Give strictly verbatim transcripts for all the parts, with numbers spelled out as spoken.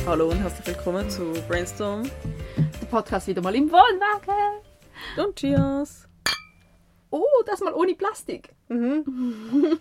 Hallo und herzlich willkommen zu Brainstorm. Der Podcast wieder mal im Wohnwagen. Und cheers. Oh, das mal ohne Plastik. Mhm.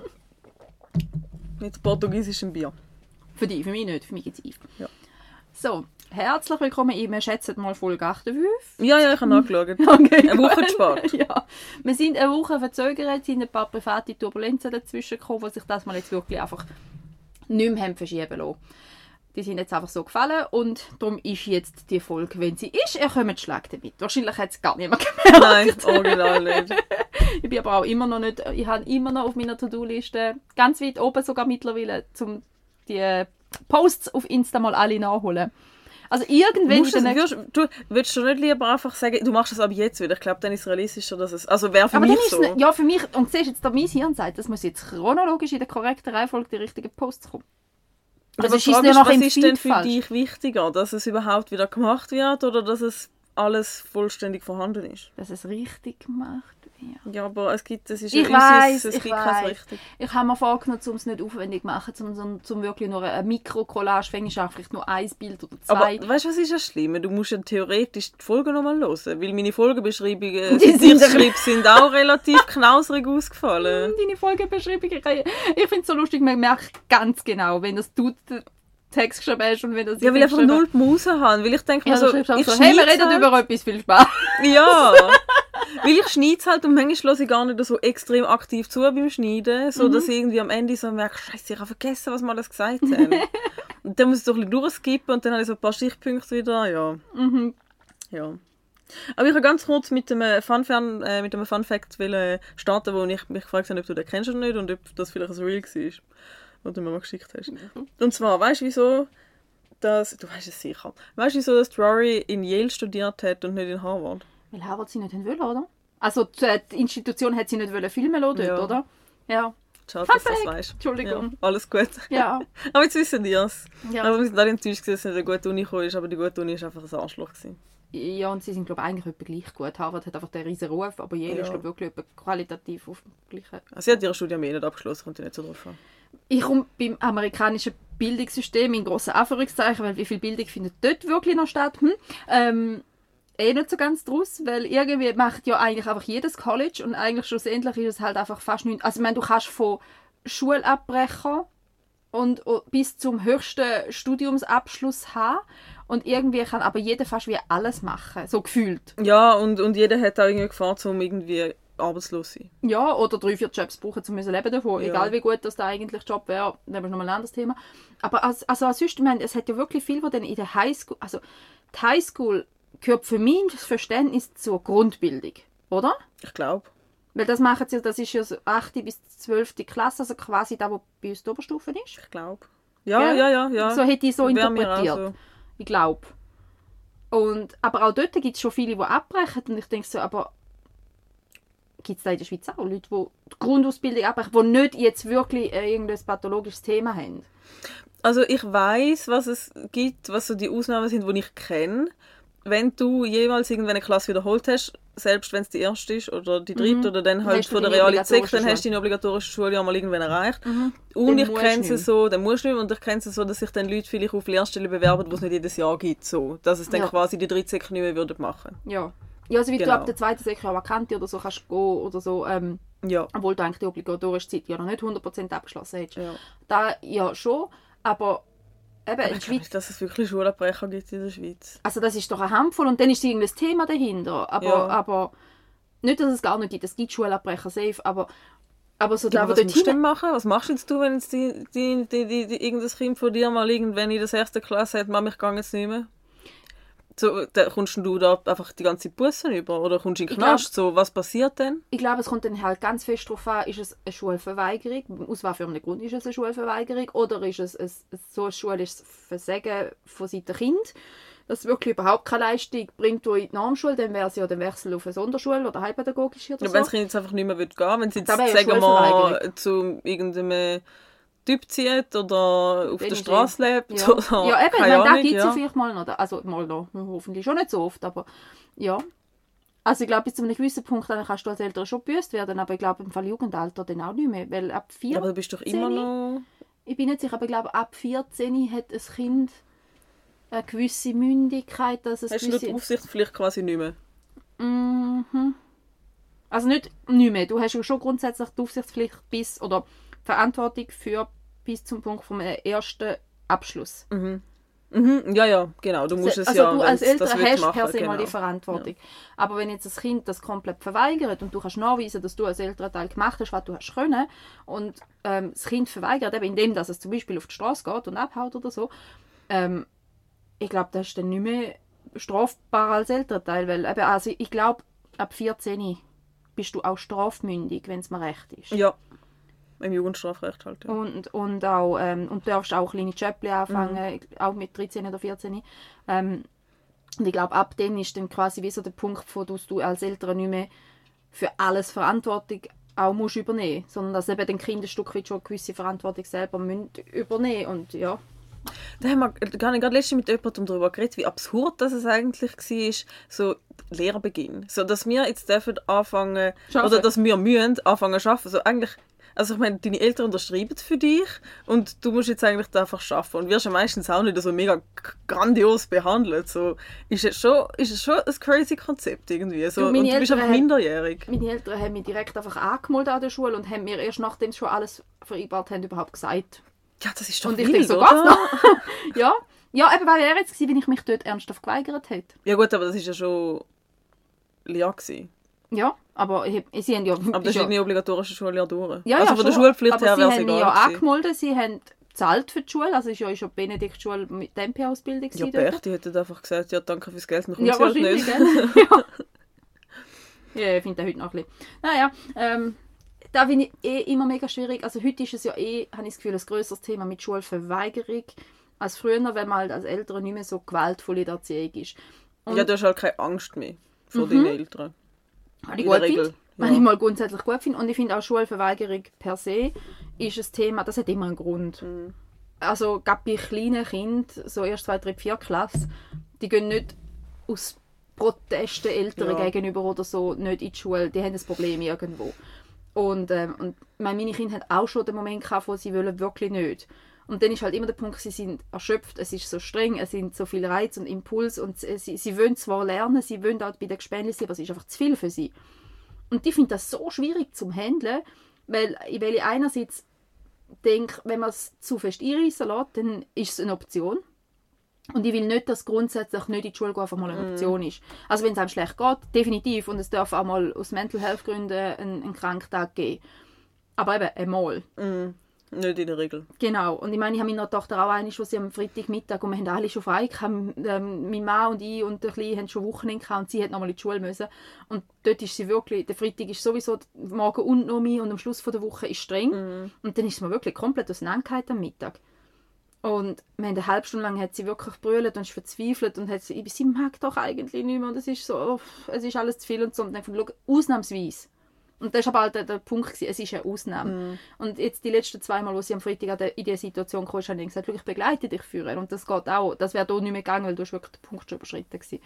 Mit portugiesischem Bier. Für dich, für mich nicht, für mich geht's Eve. Ja. So, herzlich willkommen. Wir schätzen mal Folge achtundfünfzig. Ja, ja, ich habe nachgeschaut. Okay, eine Woche zu spät. Ja. Wir sind eine Woche verzögert, sind ein paar private Turbulenzen dazwischen gekommen, die sich das mal jetzt wirklich einfach nicht mehr haben verschieben lassen. Die sind jetzt einfach so gefallen und darum ist jetzt die Folge, wenn sie ist, ihr kommt Schlag damit. Wahrscheinlich hat es gar niemand gemerkt. Nein, original nicht. Ich bin aber auch immer noch nicht, ich habe immer noch auf meiner To-Do-Liste ganz weit oben sogar mittlerweile, um die Posts auf Insta mal alle nachholen. Also irgendwann... Musst das, würdest, du würdest du nicht lieber einfach sagen, du machst das ab jetzt wieder? Ich glaube, dann ist es realistischer, dass es... Also wäre für aber mich dann so. Ist, ja, für mich, und siehst jetzt, da mein Hirn sagt, das muss jetzt chronologisch in der korrekten Reihenfolge die richtigen Posts kommen. Also also die Frage ist ist, noch was im ist denn Feed für falsch? dich wichtiger? Dass es überhaupt wieder gemacht wird oder dass es alles vollständig vorhanden ist? Dass es richtig gemacht wird. Ja, aber es gibt, es ist Ich ja weiss, es ich gibt kein weiss. richtig. Ich habe mir vorgenommen, um es nicht aufwendig zu machen, um, um wirklich nur eine Mikro-Collage, fängst du vielleicht nur ein Bild oder zwei. Aber weißt du, was ist das Schlimme? Du musst ja theoretisch die Folgen nochmal hören, weil meine Folgenbeschreibungen, Die die sind- ich schreibe, sind auch relativ knausrig ausgefallen. Deine Folgenbeschreibung, ich finde es so lustig, man merkt ganz genau, wenn das du den Text geschrieben hast und wenn das Ja, weil ich einfach null die Maus habe, weil ich denke mir Ja, so, so, ich so, hey, wir schneide reden halt, über etwas viel Spaß. ja, weil ich schneide es halt und manchmal höre ich gar nicht so extrem aktiv zu beim Schneiden, so Mhm. dass ich irgendwie am Ende so merke, Scheiße, ich habe vergessen, was wir alles gesagt haben. Und dann muss ich doch ein bisschen durchskippen und dann habe ich so ein paar Stichpunkte wieder, ja. Mhm. Ja. Aber ich habe ganz kurz mit einem Fun, äh, mit einem Fun Fact wollen starten, wo ich mich gefragt habe, ob du den kennst oder nicht und ob das vielleicht ein Reel war, das du mir mal geschickt hast. Mhm. Und zwar, weißt du wieso, dass, du weißt es sicher, weißt du wieso, dass Rory in Yale studiert hat und nicht in Harvard? Weil Harvard sie nicht haben wollen, oder? Also die die Institution hat sie nicht wollen filmen lassen dort, Ja. oder? Ja. Schade, Fun dass du das Fact. weißt. Entschuldigung. Ja, alles gut. Ja. Aber jetzt wissen die es. Ja. Also wir sind alle enttäuscht, dass es nicht eine gute Uni gekommen ist, aber die gute Uni war einfach ein Arschloch gewesen. Ja, und sie sind, glaube ich, eigentlich etwa gleich gut. Harvard hat einfach den riesen Ruf, aber Yale Ja. ist, glaube ich, wirklich etwa qualitativ auf dem gleichen. Also sie hat ihre Studium eh nicht abgeschlossen, kommt nicht so drauf an. Ich komme beim amerikanischen Bildungssystem in grossen Anführungszeichen, weil wie viel Bildung findet dort wirklich noch statt? Hm? Ähm, eh nicht so ganz draus, weil irgendwie macht ja eigentlich einfach jedes College und eigentlich schlussendlich ist es halt einfach fast nichts. Also ich meine, du kannst von Schulabbrecher und bis zum höchsten Studiumsabschluss haben und irgendwie kann aber jeder fast wie alles machen, so gefühlt. Ja, und, und jeder hat auch irgendwie Gefahr, um irgendwie arbeitslos zu sein. Ja, oder drei, vier Jobs brauchen, um zu leben davon. Ja. Egal wie gut das da eigentlich Job wäre, das ist nochmal ein anderes Thema. Aber als, also als sonst, ich meine, es hat ja wirklich viel, was dann in der Highschool, also die Highschool gehört für mein Verständnis zur Grundbildung, oder? Ich glaube. Weil das machen sie, das ist ja so achte bis zwölfte Klasse, also quasi da, wo bei uns die Oberstufe ist. Ich glaube. Ja, Gell? ja, ja, ja. So hätte ich so Wär mir auch interpretiert. so. Ich glaube. Und, aber auch dort gibt es schon viele, die abbrechen. Und ich denke so, aber gibt es da in der Schweiz auch Leute, die die Grundausbildung abbrechen, die nicht jetzt wirklich äh, irgendein pathologisches Thema haben? Also ich weiss, was es gibt, was so die Ausnahmen sind, die ich kenne. Wenn du jeweils irgendeine Klasse wiederholt hast, selbst wenn es die erste ist oder die dritte Mhm. oder dann halt Hast du von der deine Realität, obligatorische dann hast du deine obligatorische Schule ja mal irgendwann erreicht. Und Dann ich musst kenne du es nicht. so, dann musst du nicht, und ich kenne es so, dass sich dann Leute vielleicht auf Lehrstellen bewerben, die es nicht jedes Jahr gibt. So, dass es dann Ja. quasi die dritte Sek nicht mehr würden machen. Ja. Ja, also wie Genau. du ab der zweiten Sektion Vakante oder so kannst gehen oder so, ähm, Ja. obwohl du eigentlich die obligatorische Zeit ja noch nicht hundert Prozent abgeschlossen hättest. Ja. Da ja schon, aber eben Aber in der ich glaube Schweiz, nicht, dass es wirklich Schulabbrecher gibt in der Schweiz. also das ist doch eine Handvoll und dann ist irgendein Thema dahinter, aber, Ja. aber nicht, dass es gar nicht gibt, es gibt Schulabbrecher safe, aber, aber so Ja, da, aber wo was dort musst du denn hin... machen? Was machst jetzt du, wenn jetzt die, die, die, die, die, irgendein Kind von dir mal irgendwann in der sechsten Klasse hat, Mama, ich gehe jetzt nicht mehr? So, da kommst du da einfach die ganze Bussen über? Oder kommst du in den Ich glaub- Knast? So, was passiert denn? Ich glaube, es kommt dann halt ganz fest darauf an, ist es eine Schulverweigerung, aus was für einem Grund ist es eine Schulverweigerung, oder ist es ein, ein, so ein schulisches Versagen von Seiten der Kind, dass es wirklich überhaupt keine Leistung bringt durch in die Normschule, dann wäre es ja der Wechsel auf eine Sonderschule oder heilpädagogische oder Ja, wenn das so. Kind jetzt einfach nicht mehr gehen will, wenn sie jetzt, Da wäre ja sagen wir mal, Schulverweigerung. zu irgendeinem Typ zieht oder auf Dann der ist Straße lebt Ja, oder ja eben, ich keine meine, da Ahnung, gibt es ja ja. vielleicht mal noch, also mal noch, hoffentlich schon nicht so oft, aber ja. Also ich glaube, bis zu einem gewissen Punkt dann kannst du als Eltern schon gebüßt werden, aber ich glaube im Fall Jugendalter dann auch nicht mehr, weil ab vierzehn, Ja, aber du bist doch immer noch... ich bin nicht sicher, aber ich glaube ab vierzehn hat ein Kind eine gewisse Mündigkeit, dass es Hast du gewisse... die Aufsichtspflicht quasi nicht mehr? Mhm. Also nicht, nicht mehr. Du hast ja schon grundsätzlich die Aufsichtspflicht bis, oder Verantwortung für bis zum Punkt vom ersten Abschluss. Mhm. Mhm. Ja, ja, genau. Du musst es also ja, du als wenn's das Eltern willst hast machen, per se genau. mal die Verantwortung. Ja. Aber wenn jetzt das Kind das komplett verweigert und du kannst nachweisen, dass du als Elternteil gemacht hast, was du hast können, und ähm, das Kind verweigert, eben indem dass es zum Beispiel auf die Straße geht und abhaut oder so, ähm, ich glaube, das ist dann nicht mehr strafbar als Elternteil, weil eben, also ich glaube, ab vierzehn bist du auch strafmündig, wenn es mir recht ist. Ja, im Jugendstrafrecht halt. Ja. Und, und, auch, ähm, und darfst auch kleine Schöppli anfangen, mhm. auch mit dreizehn oder vierzehn. Ähm, und ich glaube, ab dann ist dann quasi wie so der Punkt, wo du als Eltern nicht mehr für alles Verantwortung auch musst übernehmen, sondern dass eben den Kindern ein Stück weit schon eine gewisse Verantwortung selber müssen übernehmen und ja. Da haben wir gerade letztens mit jemandem darüber geredet, wie absurd das es eigentlich war, so Lehrbeginn. So, dass wir jetzt dürfen anfangen, Schaffen. oder dass wir müssen anfangen zu arbeiten. So, eigentlich, also ich meine, deine Eltern unterschreiben für dich und du musst jetzt eigentlich da einfach arbeiten. Und wirst ja meistens auch nicht so mega grandios behandelt. So, ist es schon, ist es schon ein crazy Konzept irgendwie. So, du, und du bist einfach minderjährig. Haben, meine Eltern haben mich direkt einfach angemeldet an der Schule und haben mir erst nachdem sie schon alles vereinbart haben, überhaupt gesagt. Ja, das ist doch und wild, ich denke so, oder? noch? ja. ja, eben weil wäre jetzt gewesen, wenn ich mich dort ernsthaft geweigert hätte. Ja gut, aber das war ja schon Jahr gewesen. Ja, aber ich, sie haben ja... Aber das ist ja die obligatorische Schuljahr durch. Ja, also ja, von der schon, Schulpflicht aber her wäre es sie haben mich egal ja gewesen. angemeldet, sie haben gezahlt für die Schule, also es war ja schon die Benedikt-Schule mit T M P-Ausbildung. Ja, Pech, die hätten einfach gesagt, ja, danke fürs Geld, wir kommen ja, sie halt wahrscheinlich, nicht. Gell? ja. ja, ich finde das heute noch ein bisschen... Naja, ähm... Da finde ich eh immer mega schwierig. Also heute ist es ja eh, habe ich das Gefühl, ein grösseres Thema mit Schulverweigerung als früher, weil man halt als Eltern nicht mehr so gewaltvoll in der Erziehung ist. Und ja, du hast halt keine Angst mehr vor mhm. deinen Eltern. Was ich gut finde. Was ja. ich mal grundsätzlich gut finde. Und ich finde auch Schulverweigerung per se ist ein Thema, das hat immer einen Grund. Mhm. Also gerade bei kleinen Kindern, so erst zwei, drei, vier Klasse, die gehen nicht aus Protesten Eltern ja. gegenüber oder so nicht in die Schule. Die haben ein Problem irgendwo. Und, ähm, und meine Kinder hatten auch schon den Moment gehabt, wo sie wollen wirklich nicht. Und dann ist halt immer der Punkt, sie sind erschöpft, es ist so streng, es sind so viele Reize und Impulse und sie, sie, sie wollen zwar lernen, sie wollen auch bei den Gespänli sein, aber es ist einfach zu viel für sie. Und ich finde das so schwierig zum Handeln, weil, weil ich einerseits denke, wenn man es zu fest einreissen lässt, dann ist es eine Option. Und ich will nicht, dass grundsätzlich nicht in die Schule gehen einfach mal eine Option ist. Also wenn es einem schlecht geht, definitiv. Und es darf auch mal aus Mental Health Gründen einen, einen Kranktag geben. Aber eben einmal. Mm, nicht in der Regel. Genau. Und ich meine, ich habe meiner Tochter auch eine, was sie am Freitagmittag, und wir haben alle schon frei gehabt, ähm, mein Mann und ich und der Kleine haben schon Wochenende gehabt und sie hat nochmal in die Schule müssen. Und dort ist sie wirklich, der Freitag ist sowieso morgen und noch und am Schluss der Woche ist streng. Mm. Und dann ist es mir wirklich komplett auseinandergehalten am Mittag. Und wir haben eine halbe Stunde lang hat sie wirklich brüllt und ist verzweifelt und hat sie, sie mag doch eigentlich nicht mehr und es ist so, oh, es ist alles zu viel und so. Und dann habe ich gedacht, ausnahmsweise. Und das war aber halt der, der Punkt, gewesen, es ist eine Ausnahme. Mm. Und jetzt die letzten zwei Mal, wo sie am Freitag in diese Situation kam, habe ich gesagt, ich begleite dich führen. Und das geht auch, das wäre hier nicht mehr gegangen, weil du hast wirklich den Punkt schon überschritten gewesen.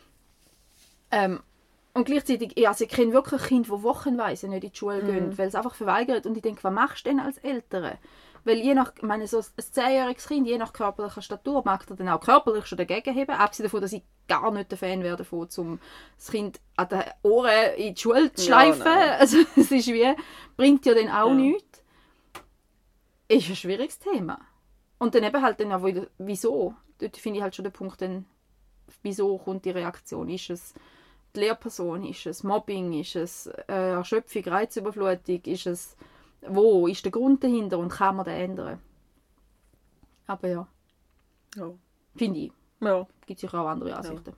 Ähm, und gleichzeitig, ja, also ich kenne wirklich Kinder, die wochenweise nicht in die Schule gehen, mm. weil es einfach verweigert. Und ich denke, was machst du denn als Eltern? Weil je nach, ich meine, so ein zehnjähriges Kind, je nach körperlicher Statur, mag er dann auch körperlich schon dagegen heben. Abgesehen davon, dass ich gar nicht der Fan wäre davon, um das Kind an den Ohren in die Schule zu schleifen. Ja, also es ist wie, bringt ja dann auch ja. nichts. Ist ein schwieriges Thema. Und dann eben halt dann auch wieder, wieso? Dort finde ich halt schon den Punkt, dann, wieso kommt die Reaktion? Ist es die Lehrperson? Ist es Mobbing? Ist es äh, Erschöpfung, Reizüberflutung? Ist es... Wo ist der Grund dahinter und kann man den ändern? Aber ja. ja. Finde ich. Ja. Gibt sicher auch andere Ansichten.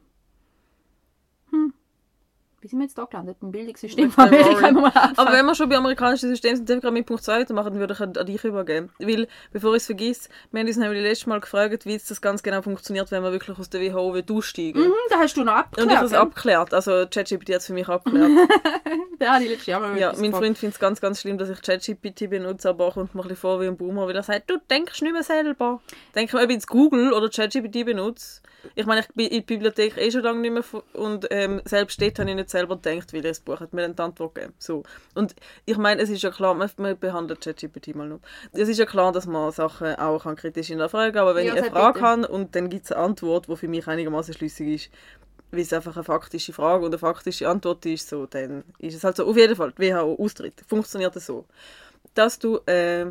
Ja. Hm. Wie sind wir jetzt da gelandet? Im Bildungssystem von Amerika. Aber wenn wir schon bei amerikanischen Systemen sind, dann gerade mit Punkt zwei machen, dann würde ich an dich übergeben. Weil, bevor ich es vergesse, wir haben uns nämlich letztes Mal gefragt, wie das ganz genau funktioniert, wenn man wirklich aus der W H O aussteigen will. Mhm, da hast du noch abgeklärt. Und ich habe es abgeklärt. Also ChatGPT hat es für mich abgeklärt. Der habe ich letztes Jahr mal Ja, mein Freund findet es ganz, ganz schlimm, dass ich ChatGPT benutze, aber er kommt mir ein bisschen vor wie ein Boomer, weil er sagt, du denkst nicht mehr selber. Denke mir, ob ich jetzt Google oder ChatGPT benutze. Ich meine, ich bin in der Bibliothek eh schon lange nicht mehr vo- und ähm, selbst dort habe ich nicht selber gedacht, weil das Buch hat mir dann die Antwort gegeben. So. Und ich meine, es ist ja klar, man, man behandelt ChatGPT mal noch. Es ist ja klar, dass man Sachen auch kann kritisch hinterfragen kann, aber wenn Ja, ich eine sehr Frage bitte. habe und dann gibt es eine Antwort, die für mich einigermaßen schlüssig ist, weil es einfach eine faktische Frage und eine faktische Antwort ist, so, dann ist es halt so. Auf jeden Fall, die W H O austritt. Funktioniert das so, dass du äh,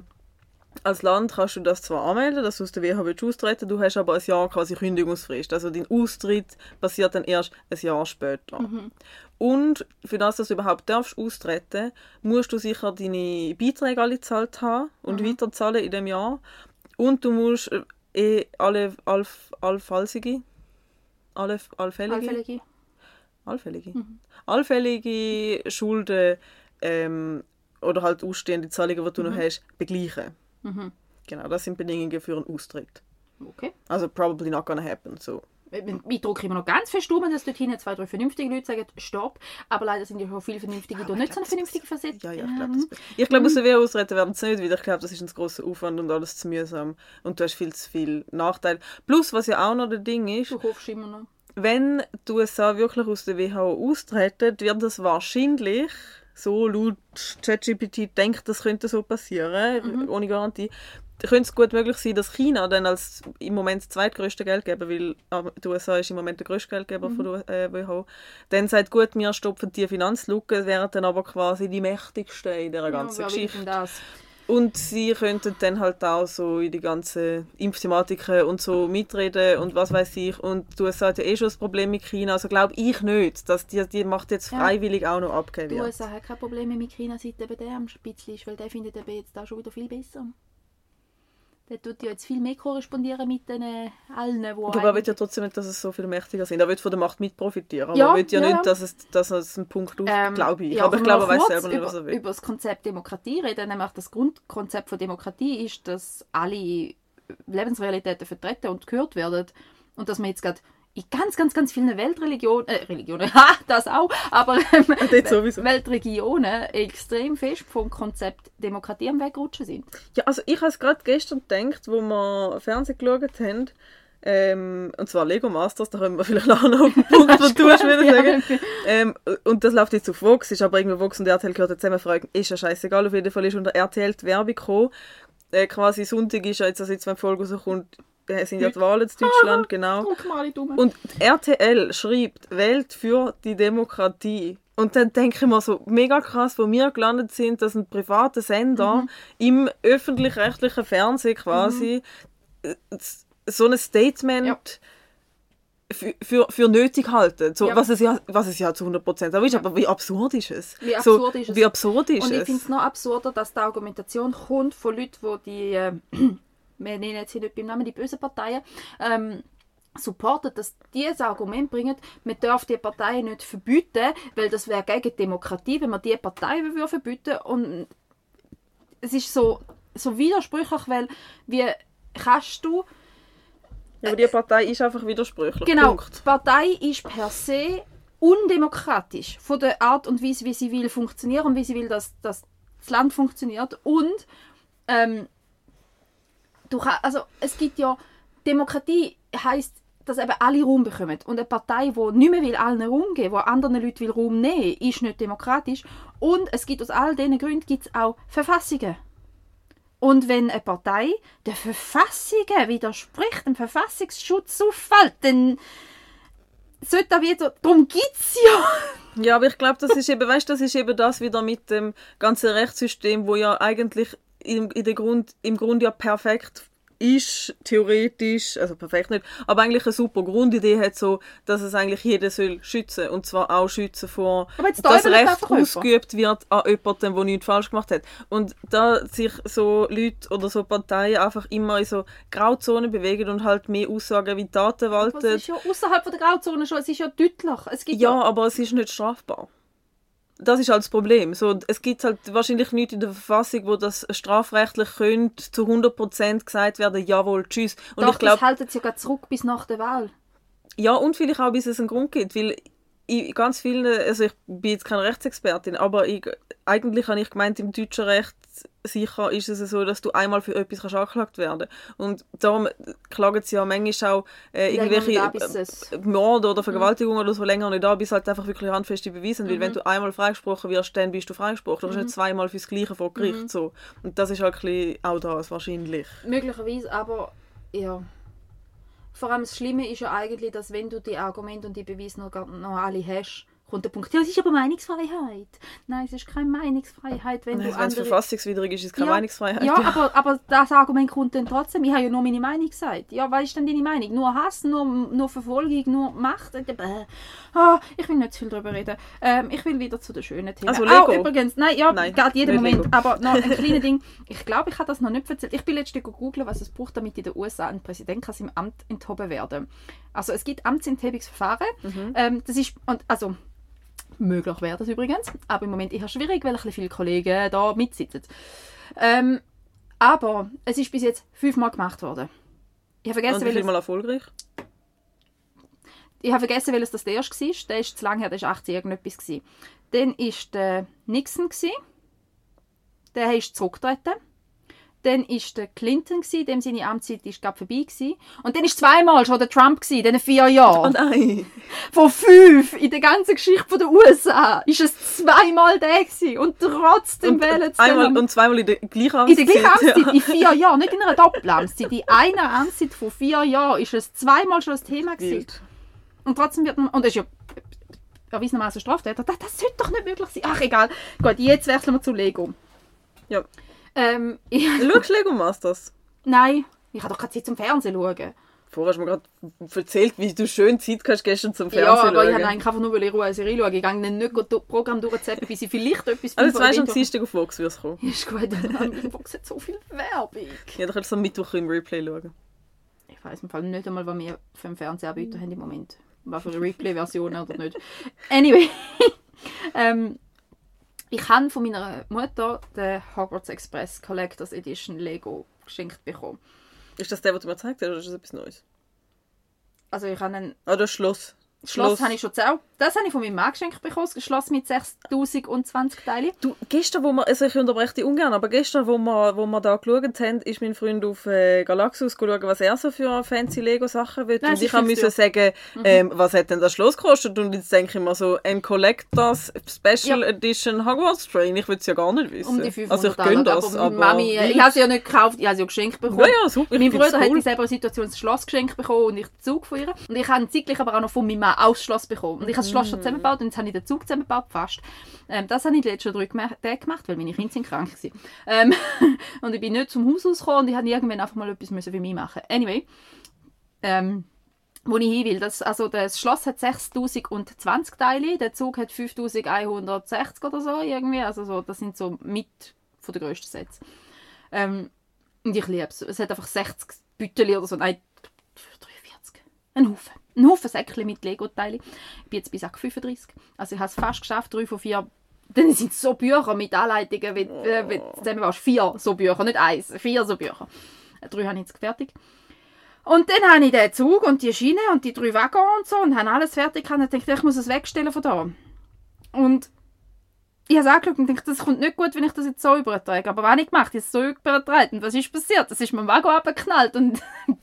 als Land kannst du das zwar anmelden, dass du aus der W H O willst austreten, du hast aber ein Jahr quasi Kündigungsfrist. Also dein Austritt passiert dann erst ein Jahr später. Mhm. Und für das, dass du überhaupt darfst austreten, musst du sicher deine Beiträge alle gezahlt haben und mhm. weiterzahlen in dem Jahr. Und du musst eh alle allf, allfallsige Alle, allfällige, Allfällige. allfällige, Mhm. allfällige Schulden ähm, oder halt ausstehende Zahlungen, die du Mhm. noch hast, begleichen. Mhm. Genau, das sind Bedingungen für einen Austritt. Okay. Also probably not gonna happen. So. Ich drücke immer noch ganz fest um, dass dort hinten zwei, drei vernünftige Leute sagen, stopp. Aber leider sind ja schon viele Vernünftige, die nicht so eine vernünftige versetzt. Ja, ja, ich glaube, das ich glaube, aus der W H O austreten werden sie nicht, weil ich glaube, das ist ein grosser Aufwand und alles zu mühsam. Und du hast viel zu viel Nachteile. Plus, was ja auch noch das Ding ist, Du hoffst immer noch. wenn die U S A wirklich aus der W H O austreten, wird das wahrscheinlich, so laut ChatGPT denkt, das könnte so passieren, mhm. ohne Garantie, könnte es gut möglich sein, dass China dann als im Moment das zweitgrößte Geldgeber, weil die U S A ist im Moment der größte Geldgeber mhm. von der äh, W H O, dann sagt, gut, wir stopfen die Finanzlücke, wären dann aber quasi die mächtigsten in dieser ganzen ja, Geschichte. Das? Und sie könnten dann halt auch so in die ganzen Impfthematiken und so mitreden und was weiß ich. Und die U S A hat ja eh schon das Problem mit China. Also glaube ich nicht, dass die, die Macht jetzt freiwillig ja. auch noch abgeben wird. Die U S A hat keine Probleme mit China, seit eben der am Spitzel ist, weil der findet eben jetzt da schon wieder viel besser. Der tut ja jetzt viel mehr korrespondieren mit den äh, allen, die aber er will ja trotzdem nicht, dass es so viel mächtiger sind. Er will von der Macht mit profitieren. Aber ja, er will ja, ja nicht, ja. dass es, dass es einen Punkt auf, ähm, glaube ich. Ja, aber ich glaube, er weiß selber nicht, über, was er will. Über das Konzept Demokratie reden. Nämlich das Grundkonzept von Demokratie ist, dass alle Lebensrealitäten vertreten und gehört werden. Und dass man jetzt gerade in ganz, ganz, ganz vielen Weltreligionen, äh, Religionen, ha, das auch, aber ähm, Weltregionen extrem fest vom Konzept Demokratie am Wegrutschen sind. Ja, also ich habe es gerade gestern gedacht, wo wir Fernsehen geschaut haben, ähm, und zwar Lego Masters, da können wir vielleicht auch noch auf den Punkt, was du hast wieder sagen. Ähm, und das läuft jetzt auf Vox, ist aber irgendwie Vox und R T L gehört zusammen, fragen, ist ja scheißegal, auf jeden Fall ist unter R T L die Werbung gekommen. Äh, quasi Sonntag ist ja jetzt, also jetzt, wenn die Folge rauskommt, sind ja die Wahlen in Deutschland, ah, genau. Und R T L schreibt «Welt für die Demokratie». Und dann denke ich mir so, mega krass, wo wir gelandet sind, dass ein privater Sender mhm. im öffentlich-rechtlichen Fernsehen quasi mhm. so ein Statement ja. für, für, für nötig halten. So, ja. was, es ja, was es ja zu hundert Prozent auch ist. Ja. Aber wie absurd ist es? Wie absurd so, ist es? Wie absurd ist Und ich es? finde es noch absurder, dass die Argumentation kommt von Leuten, die die... Äh, wir nennen jetzt hier nicht beim Namen die bösen Parteien, ähm, supporten, dass die das Argument bringen, man darf die Parteien nicht verbieten, weil das wäre gegen die Demokratie, wenn man die Parteien verbieten würde. Und es ist so, so widersprüchlich, weil wie kannst du... Ja, aber die Partei ist einfach widersprüchlich. Genau, Punkt. Die Partei ist per se undemokratisch von der Art und Weise, wie sie will funktionieren und wie sie will, dass, dass das Land funktioniert. Und ähm, Du kann, also, es gibt ja, Demokratie heisst, dass eben alle Raum bekommen. Und eine Partei, die nicht mehr will, allen Raum geben will, die anderen Leuten will Raum nehmen will, ist nicht demokratisch. Und es gibt aus all diesen Gründen gibt's auch Verfassungen. Und wenn eine Partei der Verfassungen widerspricht, dem Verfassungsschutz auffällt, dann sollte da wieder, darum gibt es ja. Ja, aber ich glaube, das ist eben, weißt, das ist eben das wieder mit dem ganzen Rechtssystem, wo ja eigentlich im, in der Grund, im Grunde ja perfekt ist, theoretisch, also perfekt nicht, aber eigentlich eine super Grundidee hat, so, dass es eigentlich jeder soll schützen, und zwar auch schützen vor, dass Recht ausgeübt wird an jemandem, der nichts falsch gemacht hat. Und da sich so Leute oder so Parteien einfach immer in so Grauzonen bewegen und halt mehr Aussagen wie Taten walten. Aber es ist ja außerhalb der Grauzone schon, es ist ja deutlich. Es gibt ja, ja, aber es ist nicht strafbar. Das ist halt das Problem. So, es gibt halt wahrscheinlich nichts in der Verfassung, wo das strafrechtlich könnte, zu hundert Prozent gesagt werden, jawohl, tschüss. Und doch, ich glaub, das hält jetzt sogar zurück bis nach der Wahl. Ja, und vielleicht auch, bis es einen Grund gibt. Weil in ganz vielen, also ich bin jetzt keine Rechtsexpertin, aber ich, eigentlich habe ich gemeint, im deutschen Recht sicher ist es so, dass du einmal für etwas kannst angeklagt werden. Und darum klagen sie ja manchmal auch äh, irgendwelche äh, Morde oder Vergewaltigungen mhm. oder so länger nicht an, bis halt einfach wirklich handfeste Beweise sind. Mhm. Weil wenn du einmal freigesprochen wirst, dann bist du freigesprochen. Du mhm. hast nicht zweimal fürs Gleiche vor Gericht. Mhm. So. Und das ist halt ein bisschen auch das wahrscheinlich. Möglicherweise, aber ja. Vor allem das Schlimme ist ja eigentlich, dass wenn du die Argumente und die Beweise noch, noch alle hast, kommt der Punkt, ja, es ist aber Meinungsfreiheit. Nein, es ist keine Meinungsfreiheit, wenn Nein, du andere... es verfassungswidrig ist, ist es keine ja, Meinungsfreiheit. Ja, aber, aber das Argument kommt dann trotzdem. Ich habe ja nur meine Meinung gesagt. Ja, was ist denn deine Meinung? Nur Hass, nur, nur Verfolgung, nur Macht? Oh, ich will nicht zu viel darüber reden. Ähm, ich will wieder zu den schönen Themen. Also Lego? Oh, übrigens, nein, ja, nein, gerade jeden Moment. Lego. Aber noch ein kleines Ding. Ich glaube, ich habe das noch nicht erzählt. Ich bin letztens googeln, was es braucht, damit in den U S A ein Präsident kann im Amt enthoben werden. Also es gibt Amtsenthebungsverfahren. Mhm. Ähm, das ist... Und, also, möglich wäre das übrigens, aber im Moment eher schwierig, weil ein bisschen viele Kollegen da mitsitzen. Ähm, aber es ist bis jetzt fünfmal gemacht worden. Ich habe vergessen, Und wie viel Mal erfolgreich? Ich habe vergessen, welches das der erste war. Der ist zu lange her, der war achtzig irgendetwas. Dann war der Nixon. Der ist zurückgetreten. Dann war der Clinton, dem seine Amtszeit ist gerade vorbei war. Und dann war zweimal schon der Trump, in diesen vier Jahren. Oh nein! Von fünf in der ganzen Geschichte der U S A war es zweimal der gewesen. Und trotzdem und, wählen sie einmal und zweimal in der gleichen Amtszeit. In der gleichen Amtszeit, ja. In vier Jahren, nicht in einer Doppelamtszeit. In einer Amtszeit von vier Jahren war es zweimal schon das Thema gewesen. Und trotzdem wird man... Und das ist ja erwiesenermaßen Straftäter. Das, das sollte doch nicht möglich sein. Ach, egal. Gut, jetzt wechseln wir zu Lego. Ja. Ähm, ich, Schaust du Lego Masters? Nein, ich habe doch keine Zeit zum Fernsehen schauen. Vorher hast du mir gerade erzählt, wie du schön Zeit hast gestern zum Fernsehen Ja, aber schauen. ich habe eigentlich einfach nur weil ich eine Serie schaue. Ich gehe dann nicht das Programm durchzappen, bis ich vielleicht etwas finde. Also jetzt weißt du, am Dienstag auf Vox wirst du kommen. Ist gut, Vox hat so viel Werbung. Ja, dann kannst du am Mittwoch im Replay schauen. Ich weiss im Fall nicht einmal, was wir für einen Fernsehanbieter haben im Moment. Was für eine Replay-Version oder nicht. Anyway. ähm, Ich habe von meiner Mutter den Hogwarts Express Collectors Edition Lego geschenkt bekommen. Ist das der, den du mir gezeigt hast, oder ist das etwas Neues? Also ich habe einen... Ah, das Schloss. Das Schloss, Schloss habe ich schon auch. Das habe ich von meinem Mann geschenkt bekommen. Das Schloss mit sechstausendzwanzig Teilen. Du, gestern, wo wir, also ich unterbreche dich ungern, aber gestern, wo wir, wo wir da geschaut haben, ist mein Freund auf äh, Galaxus schauen, was er so für fancy Lego-Sachen will. Nein, und ich musste sagen, mhm. ähm, was hat denn das Schloss gekostet? Und jetzt denke ich mir so, ein Collectors Special ja. Edition Hogwarts Train. Ich will es ja gar nicht wissen. Um die fünfhundert also ich gönne das, aber... aber Mami, äh, ich habe sie ja nicht gekauft, ich habe sie ja geschenkt bekommen. Ja, ja, super. Mein Bruder cool. hat in selber Situation das Schloss geschenkt bekommen und ich den Zug von ihr. Und ich habe zeitlich aber auch noch von meinem Mann auch das Schloss bekommen. Und ich habe das Schloss schon zusammengebaut und jetzt habe ich den Zug zusammengebaut, fast. Ähm, das habe ich die letzten drei Tage gemacht, weil meine Kinder sind krank waren. Ähm, und ich bin nicht zum Haus rausgekommen und ich musste irgendwann einfach mal etwas für mich machen. Anyway, ähm, wo ich hin will. Das, also das Schloss hat sechstausendzwanzig Teile, der Zug hat fünftausendeinhundertsechzig oder so irgendwie. Also so, das sind so mit von den grössten Sätze. Ähm, und ich liebe es. Es hat einfach sechzig Büteli oder so. Nein, dreiundvierzig. Ein Haufen. Ein Haufen Säckchen mit Lego-Teilen. Ich bin jetzt bis fünfunddreißig. Also ich habe es fast geschafft, drei von vier. Dann sind es so Bücher mit Anleitungen, wie, äh, wie zusammenbaust. Vier so Bücher, nicht eins, vier so Bücher. Drei habe ich jetzt fertig. Und dann habe ich den Zug und die Schiene und die drei Waggons und so und habe alles fertig. Und dachte, ich muss es wegstellen von da. Und ich habe es angeschaut und dachte, das kommt nicht gut, wenn ich das jetzt so übertrage. Aber was habe ich gemacht? Ich habe es so übertragen. Und was ist passiert? Das ist mein Waggon abgeknallt und...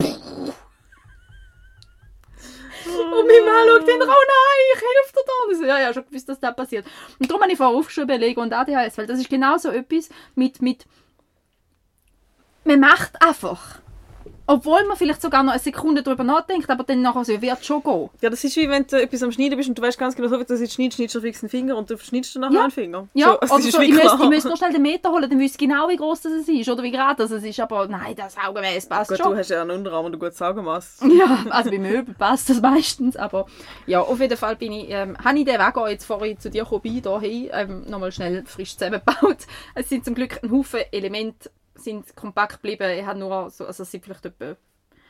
Und mein Mann schaut ihn raus, nein, ich helfe dir da. Und so, ja, ja, schon gewusst, dass das passiert. Und darum habe ich vorher aufgeschrieben, Lego und A D H S, weil das ist genau so etwas mit, mit... Man macht einfach. Obwohl man vielleicht sogar noch eine Sekunde darüber nachdenkt, aber dann nachher so, wird es schon gehen. Ja, das ist wie wenn du etwas am Schneiden bist und du weißt ganz genau, so wie du jetzt schneidest, schneidest du fix einen Finger und du schneidest danach ja. einen Finger. Ja, so, also oder so, ich müsste, ich müsste noch schnell den Meter holen, dann wüsste ich genau, wie groß das ist oder wie gerade das ist, aber nein, das Augenmaß passt Gut, schon. Du hast ja einen Unterarm und ein gutes Augenmaß. Ja, also bei Möbeln passt das meistens, aber ja, auf jeden Fall bin ich, ähm, habe ich den Waggon jetzt vorhin zu dir vorbei, hierhin, ähm, nochmal schnell frisch zusammengebaut. Es sind zum Glück ein Haufen Elemente, sind kompakt geblieben, ich habe nur so, also es sind vielleicht etwa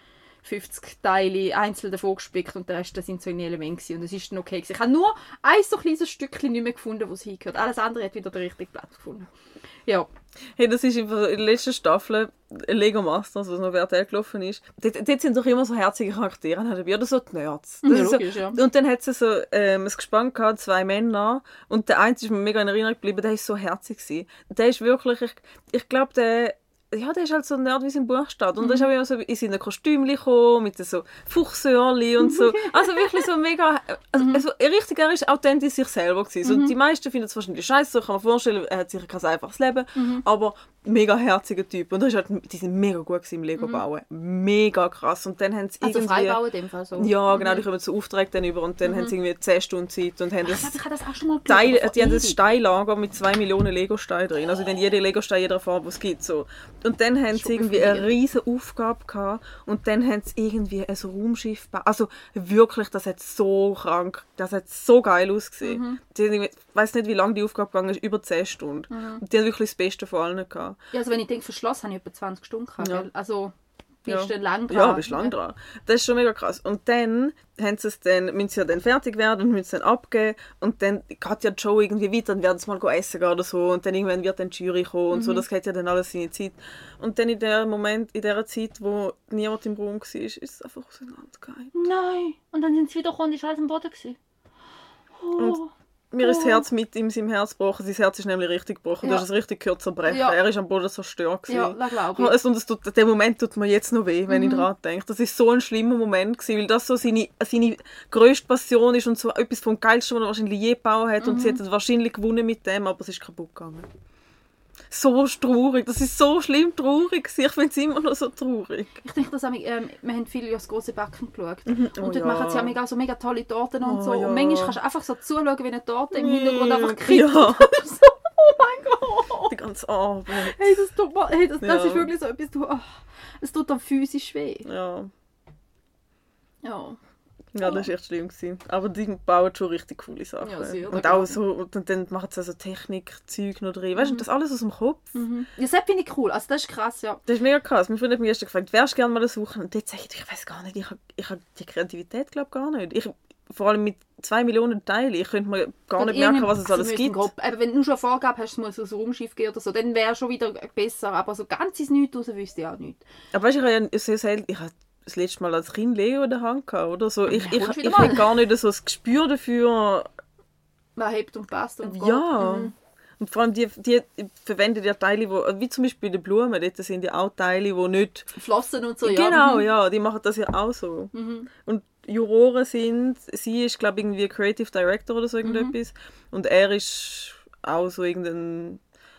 fünfzig Teile einzeln davon gespickt und der Rest sind so in Elemente und es ist dann okay gewesen. Ich habe nur ein so kleines Stückchen nicht mehr gefunden, wo es hingehört. Alles andere hat wieder den richtigen Platz gefunden. Ja. Hey, das ist in der letzten Staffel Lego Masters, was noch W R T L gelaufen ist. Dort, dort sind doch immer so herzige Charaktere dabei, oder so die Nerds. Das Ja, ist logisch, so, ja. Und dann hat sie so ähm, ein Gespann gehabt, zwei Männer, und der eine ist mir mega in Erinnerung geblieben, der ist so herzig gewesen. Der ist wirklich, ich, ich glaube, der ja, der ist halt so ein Nerd, wie sein Buch steht. Und mhm. der ist auch immer so in seinen Kostümchen gekommen, mit so Fuchsöhrchen und so. Also wirklich so mega, also, also richtig, er ist authentisch sich selber gewesen. So, Mhm. die meisten finden es wahrscheinlich scheiße, so kann man vorstellen, er hat sicher kein einfaches Leben, Mhm. aber mega herziger Typ. Und er ist halt, die sind mega gut gewesen im Lego bauen. Mega krass. Und dann haben sie Also irgendwie... Freibauen in dem Fall so. Ja, genau, die kommen zu Aufträgen dann über und dann Mhm. haben sie irgendwie zehn Stunden Zeit und haben Ich das... glaube, ich habe das auch schon mal Teil, aber vor die haben ein ewig. Steinlager mit zwei Millionen Lego-Steinen drin. Also die haben jede Lego-Stein jeder Farbe, die es gibt. So. Und dann haben Schon sie irgendwie eine befriedigend. riesige Aufgabe gehabt. Und dann haben sie irgendwie ein Raumschiff gebaut. Also wirklich, das hat so krank, das hat so geil ausgesehen. Mhm. Die haben irgendwie- Ich weiss nicht, wie lange die Aufgabe gegangen ist, über zehn Stunden. Mhm. Und die haben wirklich das Beste von allen gehabt. Ja, also wenn ich denke, für Schloss habe ich etwa zwanzig Stunden gehabt. Ja. Gell? Also bist Ja. du lang dran. Ja, bist lang dran. Das ist schon mega krass. Und dann, haben sie es dann müssen sie ja dann fertig werden und müssen es dann abgeben. Und dann geht ja die Show irgendwie weiter, dann werden sie mal go essen gehen oder so. Und dann irgendwann wird dann die Jury kommen und so. Das geht ja dann alles seine Zeit. Und dann in der Moment, in der Zeit, wo niemand im Raum war, ist es einfach auseinandergegangen. Nein. Und dann sind sie wieder gekommen und ist alles am Boden gewesen. Oh. Und Mir ist das Herz mit ihm seinem Herz gebrochen. Sein Herz ist nämlich richtig gebrochen. Ja. Du hast es richtig gehört zerbrechen. Ja. Er ist am Boden zerstört gewesen. Ja, das glaube Oh, ich. es- Und es tut, der Moment tut mir jetzt noch weh, wenn Mhm. ich daran denke. Das ist so ein schlimmer Moment gewesen, weil das so seine, seine grösste Passion ist und so etwas vom Geilsten, was er wahrscheinlich je gebaut hat. Und sie Mhm. hat wahrscheinlich gewonnen mit dem, aber es ist kaputt gegangen. So traurig. Das ist so schlimm traurig gewesen. Ich finde es immer noch so traurig. Ich denke, dass auch, ähm, wir haben viel das große Backen geschaut. Oh Und dort ja. machen sie ja mega, so mega tolle Torten und Oh so. ja. Und manchmal kannst du einfach so zuschauen, wie eine Torte im Hintergrund einfach kriegt. Ja, so, oh mein Gott! die ganze Arbeit. Hey, das, tut mir, hey, das, das Ja. ist wirklich so etwas, du, oh, es tut dann physisch weh. Ja. Ja. Ja, das war echt schlimm gewesen. Aber die bauen schon richtig coole Sachen. Ja, sehr, und da auch geht- so, und dann machen sie so Technik-Zeug noch drin. Weißt du, das alles aus dem Kopf. Mhm. Ja, das finde ich cool. Also das ist krass, ja. Das ist mega krass. Mein Freund hat mich gestern gefragt, wärst du gerne mal das Wochenende? Und dort sage ich, ich weiß gar nicht, ich habe ich hab die Kreativität glaube gar nicht. Ich, vor allem mit zwei Millionen Teilen, ich könnte mir gar nicht merken, was es alles gibt. Grob, aber wenn du schon eine Vorgabe hast, es muss ein Raumschiff gehen oder so, dann wäre schon wieder besser. Aber so ganz ins Nichts raus wüsste ich auch nicht. Aber weißt du, ich habe ja sehr selten, ich habe das letzte Mal als Kind Lego in der Hand gehabt, oder so. Ich, Ja, ich, kommst ich, wieder ich mal. habe gar nicht so das Gespür dafür. Was hebt und passt und geht. Ja. Mhm. Und vor allem die, die verwenden ja Teile, wo, wie zum Beispiel die Blumen, dort sind ja auch Teile, die nicht... Flossen und so, ja. Genau, Mhm. ja, die machen das ja auch so. Mhm. Und Juroren sind, sie ist glaube ich irgendwie Creative Director oder so irgendetwas. Und er ist auch so irgendein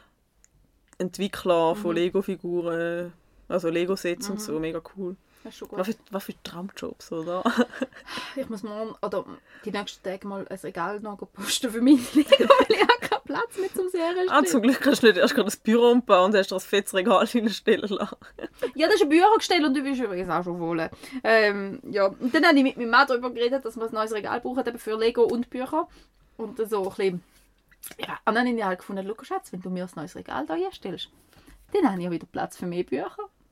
Entwickler von Lego-Figuren, also Lego-Sets und so, mega cool. Das ist schon gut. Was für, was für Traumjobs, oder? Ich muss morgen, oder die nächsten Tage mal ein Regal noch posten für mich, weil ich habe keinen Platz mehr zum Serien Ah, zum Glück kannst du nicht erst gerade das Büro umbauen und hast dir das fettes Regal hinstellen lassen. Ja, das ist ein Büchergestell und du bist übrigens auch schon wohl. Ähm, ja. Und dann habe ich mit meinem Mann darüber geredet, dass wir ein neues Regal brauchen eben für Lego und Bücher. Und so ein bisschen... Ja, und dann habe ich halt gefunden, schau Schatz, wenn du mir ein neues Regal da hinstellst, dann habe ich ja wieder Platz für mehr Bücher.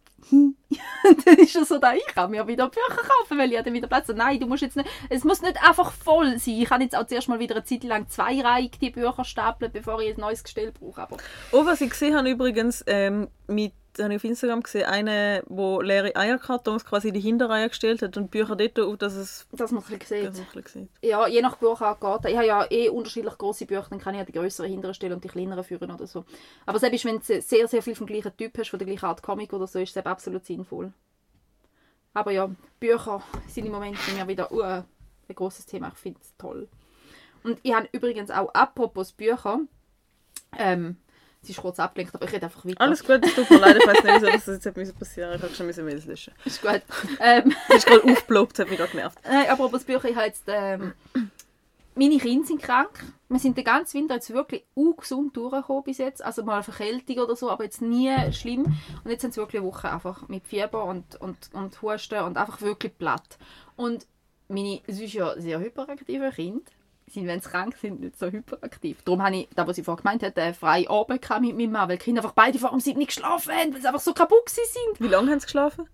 Dann ist es so, da ich kann mir wieder Bücher kaufen, weil ich habe dann wieder Platz. Nein, du musst jetzt nicht, es muss nicht einfach voll sein. Ich kann jetzt auch zuerst mal wieder eine Zeit lang zweireihig die Bücher stapeln, bevor ich ein neues Gestell brauche. Aber Oh, was ich gesehen habe übrigens, ähm, mit, habe ich auf Instagram gesehen, eine, wo leere Eierkartons quasi in die Hinterreihe gestellt hat und Bücher dort auf, dass es dass man ein bisschen ganz sieht. ein bisschen sieht. Ja, je nach Buch geht. Ich habe ja eh unterschiedlich grosse Bücher, dann kann ich ja die grösseren hinterher stellen und die kleineren führen oder so. Aber selbst wenn du sehr, sehr viel vom gleichen Typ hast, von der gleichen Art Comic oder so, ist es eben absolut sinnvoll. Aber ja, Bücher sind im Moment für mich wieder uh, ein grosses Thema. Ich finde es toll. Und ich habe übrigens auch, apropos Bücher, ähm, es ist kurz abgelenkt, aber ich rede einfach weiter. Alles gut, es tut mir leid, ich weiß nicht, wieso das jetzt hat müssen passieren. Ich habe schon müssen Mails löschen. Ist gut. Ähm, Es ist gerade aufgeploppt, hat mich gerade genervt. Nein, apropos Bücher, ich habe jetzt, ähm, meine Kinder sind krank. Wir sind den ganzen Winter jetzt wirklich ungesund durchgekommen bis jetzt. Also mal eine Verkältung oder so, aber jetzt nie schlimm. Und jetzt sind sie wirklich eine Woche einfach mit Fieber und, und, und Husten und einfach wirklich platt. Und meine sicher sehr hyperaktiven Kinder sind, wenn sie krank sind, nicht so hyperaktiv. Darum habe ich, das, was ich vorhin gemeint habe, einen freien Abend mit meinem Mann, weil die Kinder einfach beide vor dem sieben nicht geschlafen haben, weil sie einfach so kaputt sind. Wie lange haben sie geschlafen?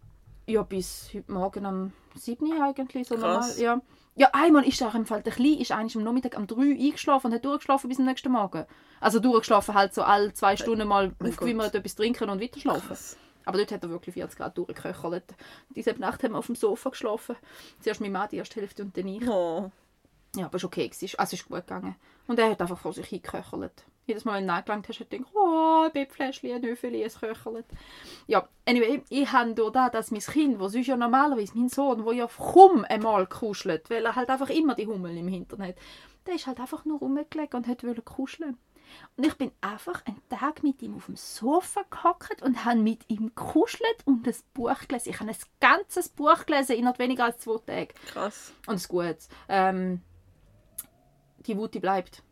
Ja, bis heute Morgen um sieben Uhr eigentlich. So normal, Krass. ja. Ja, einmal ist er im Fall, der Kleine ist eigentlich am Nachmittag um drei Uhr eingeschlafen und hat durchgeschlafen bis am nächsten Morgen. Also durchgeschlafen halt so alle zwei Stunden mal Mein aufgewimmert, etwas trinken und weiter schlafen. Krass. Aber dort hat er wirklich vierzig Grad durchgeköchelt. Diese Nacht haben wir auf dem Sofa geschlafen. Zuerst mein Mann die erste Hälfte und dann ich. Oh. Ja, aber es war okay. Es ist, also es ist gut gegangen. Und er hat einfach vor sich hingeköchelt. Jedes Mal, wenn du nachgelangt hast, hat er gedacht, oh, ein Bettfläschchen, ein Öffeli, es köchelt. Ja, anyway, ich habe durch das, dass mein Kind, das sonst ja normalerweise, mein Sohn, der ja kaum einmal kuschelt, weil er halt einfach immer die Hummel im Hintern hat, der ist halt einfach nur rumgelegt und wollte kuscheln. Und ich bin einfach einen Tag mit ihm auf dem Sofa gehockt und habe mit ihm gekuschelt und ein Buch gelesen. Ich habe ein ganzes Buch gelesen in weniger als zwei Tagen. Krass. Und es ist gut. Ähm, die Wut, die bleibt.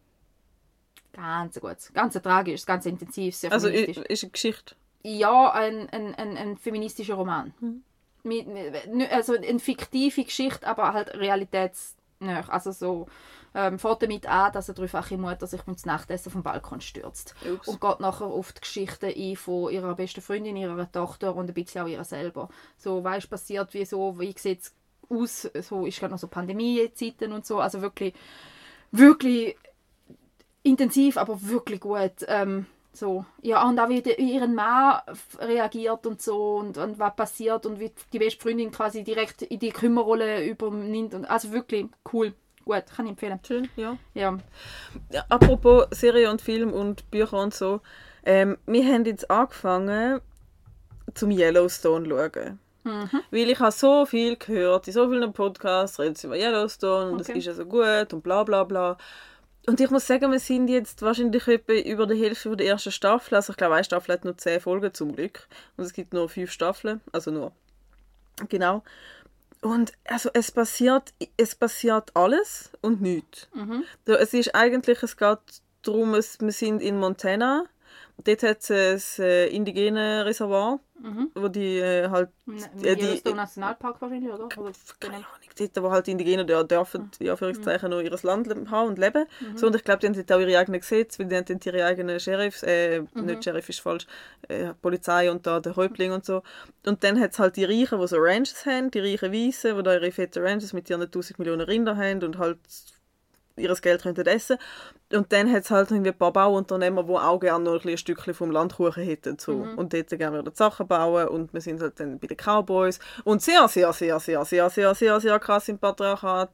Ganz gut. Ganz tragisch, ganz intensiv, sehr Also feministisch. ist eine Geschichte? Ja, ein, ein, ein, ein feministischer Roman. Mhm. Mit, mit, also eine fiktive Geschichte, aber halt realitätsnah. Also so, ähm, fängt damit an, dass eine dreifache Mutter sich beim Nachtessen vom Balkon stürzt. Ups. Und geht nachher auf die Geschichten ein von ihrer besten Freundin, ihrer Tochter und ein bisschen auch ihrer selber. So, weißt, passiert wie so, wie sieht es aus, so ist gerade noch so Pandemie-Zeiten und so. Also wirklich, wirklich intensiv, aber wirklich gut. Ähm, so. Ja, und auch wie die, ihren Mann reagiert und so und, und was passiert und wie die beste Freundin quasi direkt in die Kümmerrolle übernimmt. Und, also wirklich cool. Gut, kann ich empfehlen. Schön, ja. Ja. Ja, apropos Serie und Film und Bücher und so. Ähm, wir haben jetzt angefangen, zum Yellowstone zu schauen. Mhm. Weil ich habe so viel gehört, in so vielen Podcasts reden sie über Yellowstone und es Okay. ist ja so gut und bla bla bla. Und ich muss sagen, wir sind jetzt wahrscheinlich etwa über die Hälfte der ersten Staffel. Also ich glaube, eine Staffel hat nur zehn Folgen zum Glück. Und es gibt nur fünf Staffeln. Also nur. Genau. Und also es passiert, es passiert alles und nichts. Mhm. Da, es ist eigentlich, es geht darum, es, wir sind in Montana. Dort hat es ein äh, indigene Reservoir, Mhm. wo die äh, halt... Im äh, die, Yellowstone Nationalpark wahrscheinlich, oder? oder keine Ahnung, dort, wo halt die Indigenen da dürfen, in Anführungszeichen, noch ihr Land leben- haben und leben. So, und ich glaube, die haben dort auch ihre eigenen Gesetze, weil die haben dort ihre eigenen Sheriffs, äh, nicht Sheriff ist falsch, äh, Polizei und da der Häuptling und so. Und dann hat es halt die Reichen, die so Ranches haben, die reichen Weißen, die da ihre fetten Ranches mit ihren tausend Millionen Rinder haben und halt ihr Geld könnten essen. Und dann hat es halt irgendwie ein paar Bauunternehmer, die auch gerne noch ein, bisschen ein Stückchen vom Landkuchen hätten. So. Mhm. Und dort gerne wieder Sachen bauen. Und wir sind halt dann bei den Cowboys. Und sehr, sehr, sehr, sehr, sehr, sehr, sehr, sehr krass im Patriarchat.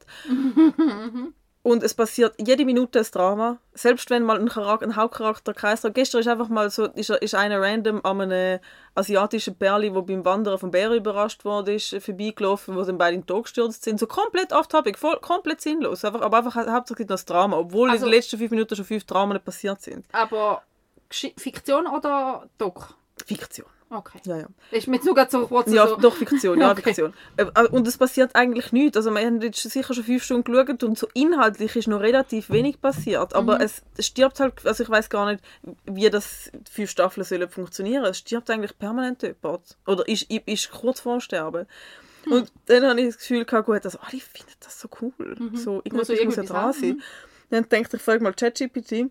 Und es passiert jede Minute ein Drama. Selbst wenn mal ein, Charakter, ein Hauptcharakter kreist. Gestern ist einfach mal so, ist, ist einer random an einem asiatischen Perli, der beim Wandern vom Bär überrascht wurde, ist vorbeigelaufen, wo dann beide in den Tod gestürzt sind. So komplett off-topic, voll, komplett sinnlos. Einfach, aber einfach hauptsächlich das Drama, obwohl Also, in den letzten fünf Minuten schon fünf Dramen passiert sind. Aber Gesch- Fiktion oder Doc? Fiktion. Okay. Ja, ja. Ist mir jetzt nur gerade so kurz Ja, so... doch, Fiktion, ja, Okay. Fiktion. Äh, Und es passiert eigentlich nichts. Also wir haben jetzt sicher schon fünf Stunden geschaut und so inhaltlich ist noch relativ wenig passiert. Aber es stirbt halt, also ich weiß gar nicht, wie das fünf Staffeln sollen funktionieren. Es stirbt eigentlich permanent jemand. Oder ist, ist kurz vorm Sterben. Und dann habe ich das Gefühl gehabt, gut, also alle finden das so cool. So, irgendwas Muss ja muss ja irgendwie dran sein. sein. Dann denke ich, frage mal ChatGPT.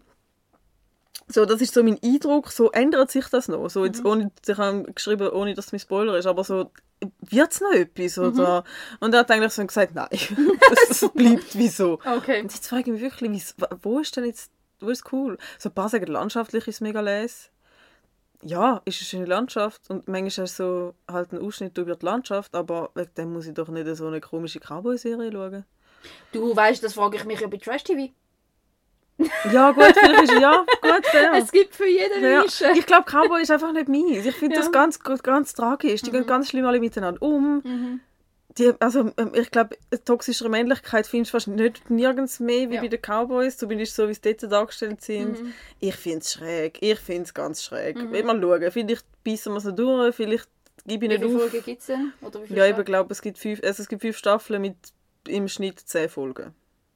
So, das ist so mein Eindruck, so ändert sich das noch. So jetzt ohne, ich habe geschrieben, ohne dass es mein Spoiler ist, aber so, wird es noch etwas? Oder? Und er hat eigentlich so gesagt, nein, es bleibt wie so. Okay. Und jetzt frage ich mich wirklich, wie, wo ist denn jetzt, wo ist cool? So ein paar sagen, landschaftlich ist es mega les. Ja, ist eine schöne Landschaft und manchmal ist so halt ein Ausschnitt über die Landschaft, aber wegen dem muss ich doch nicht so eine komische Cowboy-Serie schauen. Du weißt, das frage ich mich ja bei Trash-T V. Ja, gut, vielleicht ist ja, gut, fair. Es gibt für jeden eine Ja, Nische. ich glaube, Cowboy ist einfach nicht meins. Ich finde Ja. das ganz, ganz tragisch. Die gehen ganz schlimm alle miteinander um. Mhm. Die, also, ähm, ich glaube, toxische Männlichkeit findest du fast nicht nirgends mehr wie Ja. bei den Cowboys, zumindest so, wie sie dort dargestellt sind. Mhm. Ich finde es schräg. Ich finde es ganz schräg. Mhm. Mal schauen. Vielleicht beißen wir es noch durch, vielleicht gebe ich Wie nicht viele auf. Folgen gibt es denn? Oder wie viele Ja, ich Staffeln? glaube, es gibt fünf, also es gibt fünf Staffeln mit im Schnitt zehn Folgen.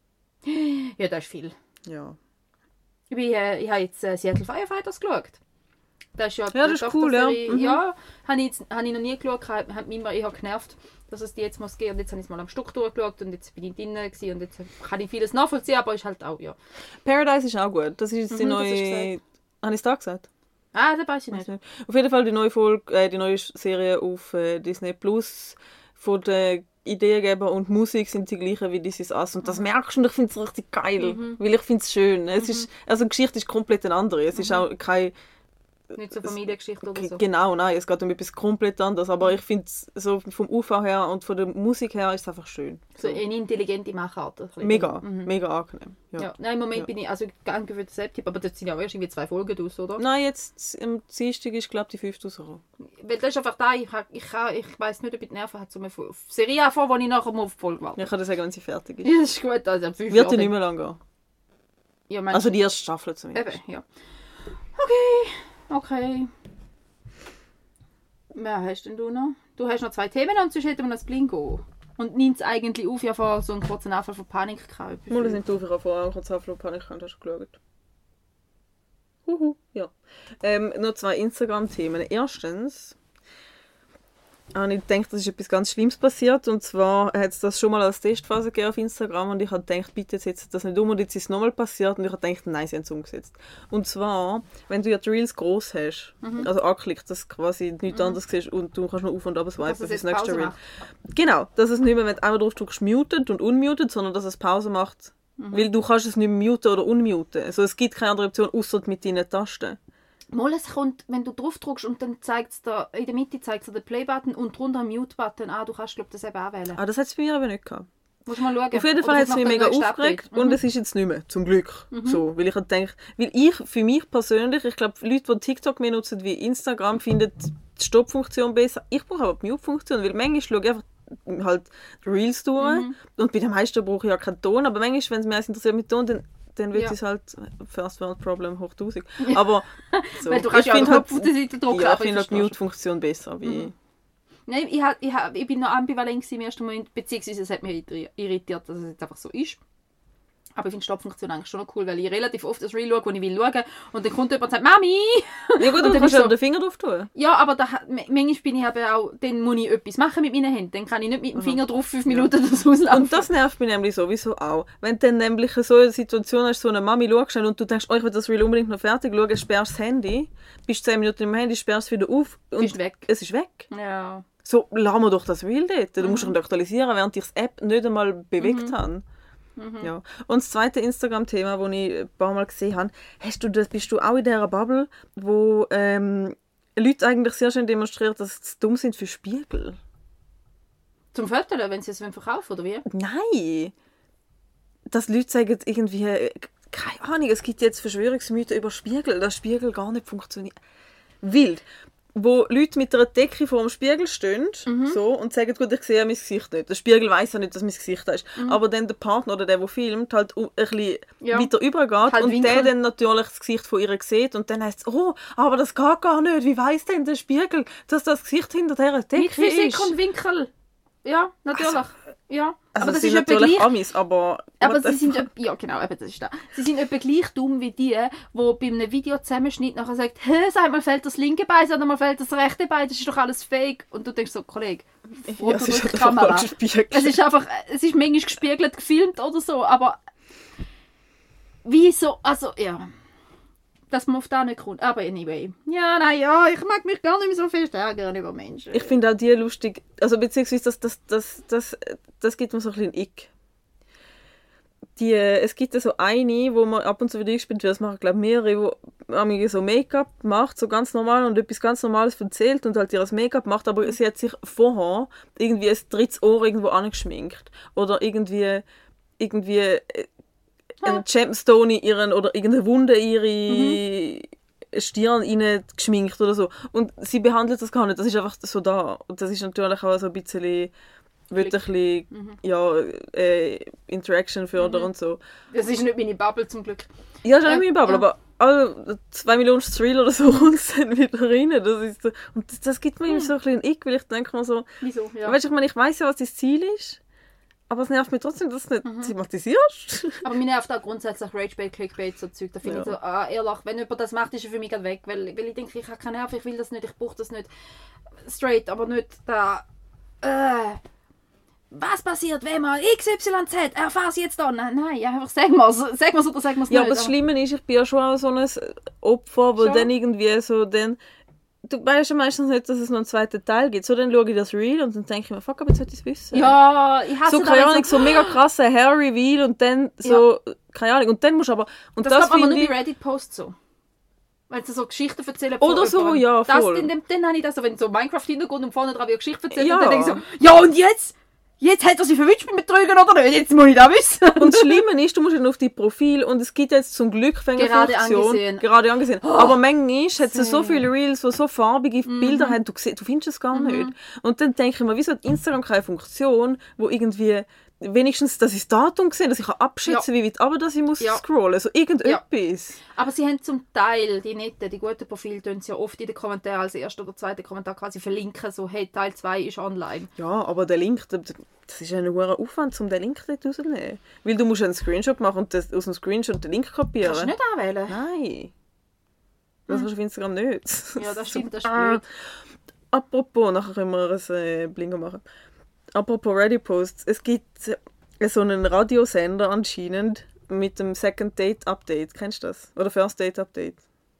Ja, das ist viel. Ja. Ich, bin, äh, ich habe jetzt äh, Seattle Firefighters geschaut. Das ist ja, Ja, das die ist cool, ja. Tochterserie. Mhm. Ja, habe ich, jetzt- habe ich noch nie geschaut. Hat hat mich immer eher genervt, dass es die jetzt muss gehen. Und jetzt habe ich es mal am Stück durchgeschaut und jetzt bin ich drinnen gewesen und jetzt kann ich vieles nachvollziehen, aber ist halt auch, ja. Paradise ist auch gut. Das ist jetzt die Mhm, das hast du neue... Habe ich es da gesagt? Ah, das weiß ich nicht. nicht. Auf jeden Fall die neue Folge, äh, die neue Serie auf äh, Disney Plus von den Ideengeber und Musik sind die gleichen wie This Is Us. Und das merkst du und ich finde es richtig geil, mhm. weil ich finde es schön. Es mhm. ist, also die Geschichte ist komplett eine andere. Es mhm. ist auch kein... Nicht so Familiengeschichte oder so. Genau, nein, es geht um etwas komplett anderes. Aber ich finde es so vom Aufbau her und von der Musik her ist es einfach schön. So, so eine intelligente Machart. Mega, mhm. mega angenehm. Ja. Ja. Nein, im Moment ja. bin ich, also danke für den Selbsttipp, aber das sind ja auch erst irgendwie zwei Folgen draus, oder? Nein, jetzt am Dienstag ist, glaube ich, die fünfte rausgekommen. Weil das ist einfach da, ich, ich, ich weiss nicht, ob ich die Nerven habe, um eine Serie anfangen, wo ich nachher mal auf die Folge warte. Ich kann dir sagen, wenn sie fertig ist. Ja, das ist gut, also fünf Wird ja nicht mehr lang gehen. Ja, also die erste Staffel zumindest. Eben, ja. Okay, okay. Wer hast denn du noch? Du hast noch zwei Themen und sonst hätten wir noch das Blingo. Und nimmt es eigentlich auf, ja vor so einen kurzen Anfall von Panik gehabt. Mal, das nimmt auf, ich habe vorher einen kurzen Anfall von Panik gehabt, hast du geschaut? Huhu, ja. Ähm, noch zwei Instagram-Themen. Erstens habe ich gedacht, das ist etwas ganz Schlimmes passiert. Und zwar hat es das schon mal als Testphase gegeben auf Instagram. Und ich habe gedacht, bitte setzt das nicht um. Und jetzt ist es nochmal passiert. Und ich habe gedacht, nein, sie haben es umgesetzt. Und zwar, wenn du ja die Reels gross hast, mhm. also angeklickt, dass du quasi nichts mhm. anderes siehst und du kannst noch auf und ab swipen für das nächste Reel. Macht. Genau, dass es nicht mehr, wenn du einmal drauf drückst, mutet und unmutet, sondern dass es Pause macht. Mhm. Weil du kannst es nicht mehr muten oder unmuten. Also es gibt keine andere Option, außer mit deinen Tasten. Mal, es kommt, wenn du drauf drückst und dann zeigt es da, in der Mitte zeigt es den Play-Button und drunter einen Mute-Button. Ah, du kannst glaub, das eben anwählen. Ah, das hat es bei mir aber nicht gehabt. Musst mal schauen. Auf jeden Fall hat es mich mega aufgeregt mhm. und es ist jetzt nicht mehr, zum Glück. Mhm. So, weil ich halt denke, weil ich, für mich persönlich, ich glaube, Leute, die TikTok mehr nutzen wie Instagram, finden die Stopp-Funktion besser. Ich brauche aber die Mute-Funktion, weil manchmal schaue ich einfach halt Reels durch mhm. und bei den meisten brauche ich ja keinen Ton, aber manchmal, wenn es mich interessiert mit Ton, dann dann wird es ja. halt First World Problem hoch tausend. Aber so. Weil du kannst ich ja finde halt, auf der Seite drucken. Ja, ich finde halt die Mute-Funktion besser. Wie mhm. Nein, ich, hab, ich, hab, ich bin noch ambivalent im ersten Moment, beziehungsweise es hat mich irritiert, dass es jetzt einfach so ist. Aber ich finde die Stoppfunktion eigentlich schon noch cool, weil ich relativ oft das Reel schaue, wo ich will schauen. Und dann kommt jemand und sagt, Mami! Ja gut, dann kannst du so, den Finger drauf tun. Ja, aber da, manchmal bin ich aber auch, dann muss ich etwas machen mit meinen Händen. Dann kann ich nicht mit dem Finger drauf fünf Minuten ja. das auslaufen. Und das nervt mich nämlich sowieso auch. Wenn du dann nämlich so eine Situation hast, so eine Mami schaust und du denkst, oh, ich will das Reel unbedingt noch fertig schauen, sperrst das Handy, bist zehn Minuten im Handy, sperrst es wieder auf und ist weg. Es ist weg. Ja. So, lass mir doch das Reel dort. Du mhm. musst dich aktualisieren, während ich die App nicht einmal bewegt mhm. habe. Mhm. Ja. Und das zweite Instagram-Thema, das ich ein paar Mal gesehen habe, hast du das, bist du auch in dieser Bubble, wo ähm, Leute eigentlich sehr schön demonstrieren, dass sie dumm sind für Spiegel? Zum Fotos, wenn sie es verkaufen oder wie? Nein! Dass Leute sagen irgendwie, keine Ahnung, es gibt jetzt Verschwörungsmythen über Spiegel, dass Spiegel gar nicht funktioniert. Wild. Wo Leute mit einer Decke vor dem Spiegel stehen mhm. so, und sagen, gut, ich sehe mein Gesicht nicht. Der Spiegel weiss ja nicht, dass mein Gesicht ist. Mhm. Aber dann der Partner oder der, der filmt, halt ein bisschen ja. weiter übergeht halt und Winkel. Der dann natürlich das Gesicht von ihr sieht und dann heisst es, oh, aber das geht gar nicht. Wie weiss denn der Spiegel, dass das Gesicht hinter dieser Decke mit Physik ist? Und Winkel. Ja, natürlich. Also, ja. Also aber das sind ist natürlich gleich, Amis, aber... Aber sie sind, ja genau, eben, das ist das. Sie sind etwa gleich dumm wie die, die bei einem Videozusammenschnitt nachher sagt, hä, sag mal, fällt das linke Bein, sag mal, fällt das rechte Bein, das ist doch alles fake. Und du denkst so, Kollege, ja, es ist die Kamera. Es ist einfach, es ist manchmal gespiegelt, gefilmt oder so, aber wieso, also, ja... dass man auf das nicht kommt. Aber anyway. Ja, nein, ja, ich mag mich gar nicht mehr so fest ärgern über Menschen. Ich finde auch die lustig, also beziehungsweise das, das, das, das, das gibt mir so ein bisschen Ick. Die, es gibt so eine, wo man ab und zu wieder eingespielt wird, das machen glaube ich mehrere, die so Make-up macht, so ganz normal und etwas ganz Normales erzählt und halt ihr das Make-up macht, aber sie hat sich vorher irgendwie ein drittes Ohr irgendwo angeschminkt. Oder irgendwie, irgendwie ein Gemstone in ihren, oder irgendeine Wunde in ihre mhm. Stirn rein geschminkt oder so. Und sie behandelt das gar nicht, das ist einfach so da. Und das ist natürlich auch so ein bisschen, wird ein bisschen mhm. ja, äh, Interaction fördern mhm. und so. Das ist nicht meine Bubble zum Glück. Ja, das ist nicht meine Bubble, ja. aber also, zwei Millionen Thrill oder so kommt es dann wieder rein. Das ist so, und das, das gibt mir mhm. so ein bisschen Ick, weil ich denke mir so, wieso? Ja. Weißt, ich meine, ich weiss ja, was das Ziel ist. Aber es nervt mich trotzdem, dass du es nicht mhm. thematisierst. Aber mir nervt auch grundsätzlich Ragebait, Clickbait, so Zeug. Da finde ja. ich so, ah, ehrlich, wenn jemand das macht, ist er für mich weg. Weil, weil ich denke, ich habe keine Nerven, ich will das nicht, ich brauche das nicht straight, aber nicht da. Äh. was passiert, wenn man X Y Z, erfahr's jetzt da. Nein, nein, einfach sag mal's, sag mal's oder sag mal's ja, nicht. aber das Schlimme ist, ich bin ja schon auch so ein Opfer, wo Schon? dann irgendwie so dann... Du weißt ja meistens nicht, dass es noch einen zweiten Teil gibt. So, dann schaue ich das Reel und dann denke ich mir, fuck, aber jetzt sollte ich es wissen. Ja, ich hasse so, keine Ahnung, so mega krasser Hair-Reveal und dann so, ja. keine Ahnung, und dann musst du aber... Und das das kommt man nur ich, bei Reddit-Posts so. Wenn sie so Geschichten erzählen oder so, jemandem. ja, voll. Das, dann, dann habe ich das so, wenn so Minecraft-Hintergrund und vorne dran wie eine Geschichte erzählt ja. und dann denke ich so, ja und jetzt? Jetzt hat er sich verwünscht mit Betrügen oder nicht? Jetzt muss ich das wissen. Und das Schlimme ist, du musst dann auf dein Profil und es gibt jetzt zum Glück Gerade Funktion. angesehen. Gerade angesehen. Oh, aber manchmal hat es so viele Reels, die so farbige Mhm. Bilder haben, du, du findest es gar Mhm. nicht. Und dann denke ich mir, wieso hat Instagram keine Funktion, wo irgendwie wenigstens, dass ich das Datum sehe, dass ich abschätzen kann, Ja. wie weit aber dass ich muss Ja. scrollen. So irgendetwas. Aber sie haben zum Teil, die netten, die guten Profile, tun sie ja oft in den Kommentaren als erster oder zweiter Kommentar quasi verlinken, so hey, Teil zwei ist online. Ja, aber der Link, der, das ist ein hoher Aufwand, um den Link dort rauszunehmen. Weil du musst einen Screenshot machen und das, aus dem Screenshot den Link kopieren. Kannst du nicht anwählen? Nein. Das kannst du auf Instagram nicht. Ja, das stimmt, das ist Ah. blöd. Apropos, nachher können wir ein äh, Blingo machen. Apropos Reddit-Posts, es gibt äh, so einen Radiosender anscheinend mit dem Second Date Update. Kennst du das? Oder First Date Update?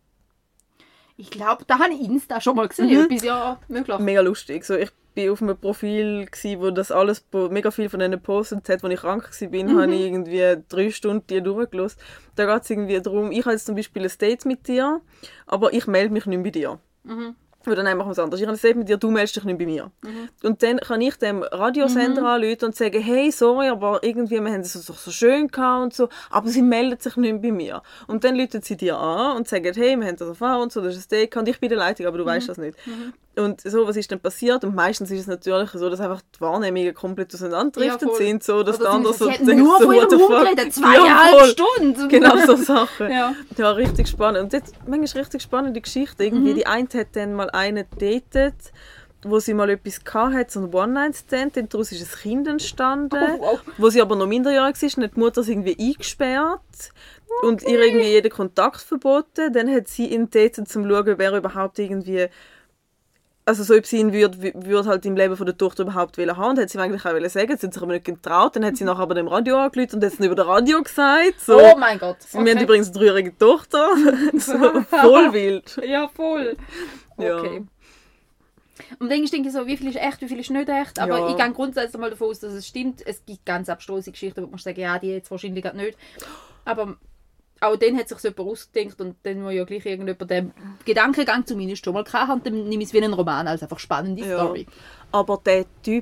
Ich glaube, da habe ich Insta schon mal gesehen. Mhm. Etwas ja möglich. Mega lustig. So, ich bin auf einem Profil, gsi, wo das alles, mega viel von denen gepostet hat, als ich krank war, mhm. habe ich irgendwie drei Stunden die durchgelassen. Da geht es irgendwie darum, ich habe jetzt zum Beispiel ein Date mit dir, aber ich melde mich nicht bei dir. Mhm. Oder nein, machen wir es anders. Ich habe ein Date mit dir, du meldest dich nicht bei mir. Mhm. Und dann kann ich dem Radiosender mhm. anrufen und sagen, hey, sorry, aber irgendwie, wir haben es doch so schön gehabt und so, aber sie meldet sich nicht bei mir. Und dann rufen sie dir an und sagen, hey, wir haben das erfahren und so, das ist ein Date und ich bin der Leitung, aber du mhm. weißt das nicht. Mhm. Und so, was ist dann passiert? Und meistens ist es natürlich so, dass einfach die Wahrnehmungen komplett auseinanderdriftet ja, sind, so, dass der andere so denkt, nur von ihrem Hund reden, zweieinhalb Stunden. Genau, so Sachen. ja. ja, richtig spannend. Und jetzt, manchmal richtig spannende Geschichte. Irgendwie, mhm. die eine hat dann mal einen datet, wo sie mal etwas hatte, so ein One-Night-Stand, daraus ist ein Kind entstanden, oh, wow. wo sie aber noch minderjährig ist, und hat die Mutter sie irgendwie eingesperrt okay. und ihr irgendwie jeden Kontakt verboten. Dann hat sie ihn datet, um zu schauen, wer überhaupt irgendwie, also so, ob sie ihn würde, würde halt im Leben von der Tochter überhaupt haben wollen. Und hat sie ihm eigentlich auch wollen sagen, sie hat sich aber nicht getraut. Dann hat sie nachher aber dem Radio angerufen und hat es nicht über das Radio gesagt. So. Oh mein Gott. Okay. Wir haben übrigens eine dreijährige Tochter. So, voll wild. Ja, voll. Okay. Ja. Und dann denke ich so, wie viel ist echt, wie viel ist nicht echt. Aber ja. ich gehe grundsätzlich mal davon aus, dass es stimmt. Es gibt ganz abstruse Geschichten, wo man sagen, ja, die jetzt wahrscheinlich gerade nicht. Aber auch dann hat sich so jemand ausgedacht und dann muss ja gleich irgendjemand den Gedankengang zumindest schon mal gehabt und dann nehme ich es wie einen Roman, als einfach spannende ja. Story. Aber der Typ,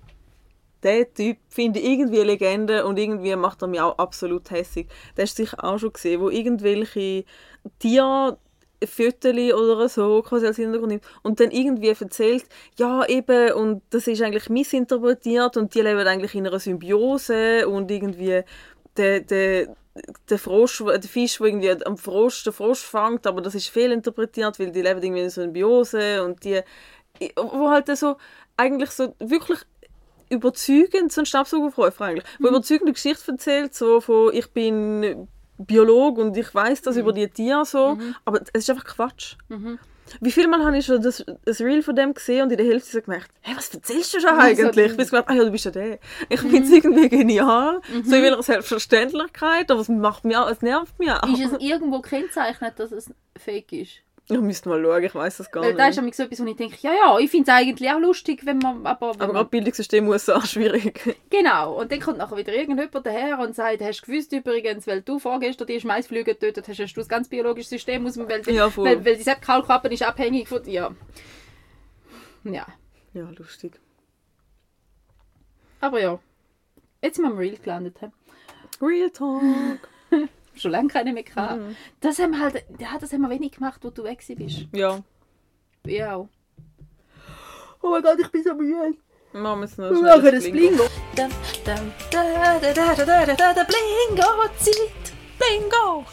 der Typ finde ich irgendwie eine Legende und irgendwie macht er mich auch absolut hässig. Der hast du sicher auch schon gesehen, wo irgendwelche Tiere Viertel oder so quasi als Hintergrund nimmt und dann irgendwie erzählt, ja eben, und das ist eigentlich missinterpretiert und die leben eigentlich in einer Symbiose und irgendwie der, der, der Frosch, der Fisch, der irgendwie am Frosch, den Frosch fängt, aber das ist fehlinterpretiert, weil die leben irgendwie in einer Symbiose und die, wo halt so eigentlich so wirklich überzeugend, so ein Stabsaugerverkäufer eigentlich, mhm. wo überzeugende Geschichte erzählt, so von ich bin Biologe und ich weiss das mhm. über die Tiere so, mhm. aber es ist einfach Quatsch. Mhm. Wie viel Mal habe ich schon das, das Reel von dem gesehen und in der Hälfte so gemerkt, hey, was erzählst du schon eigentlich? Ich bin gedacht, ah ja, du bist ja der. Ich mhm. finde es irgendwie genial, mhm. so in welcher Selbstverständlichkeit, aber es macht mich auch, es nervt mich auch. Ist es irgendwo gekennzeichnet, dass es fake ist? Ich müsste mal schauen, ich weiss das gar Weil nicht. Da ist nämlich so etwas, wo ich denke, ja, ja, ich finde es eigentlich auch lustig, wenn man... Aber, wenn aber man... das Bildungssystem muss auch schwierig. Genau, und dann kommt nachher wieder irgendjemand daher und sagt, hast du gewusst übrigens, weil du vorgestern die Schmeißflüge getötet hast, hast du das ganze biologische System, aus dem, weil, die, ja, weil, weil die Seppkaulquappe ist abhängig von... Ja. Ja. Ja, lustig. Aber ja, jetzt sind wir am Real gelandet. He? Real Talk. Schon lange keine mehr gehabt. Mhm. Das haben wir halt, ja, das haben wir wenig gemacht, wo du weg bist. Ja. Ich auch. Oh mein Gott, ich bin so müde. Machen wir es noch schnell. Wir machen das Blingo. Da, da, da, da, da, da, da, da, da, Blingo-Zeit. Blingo.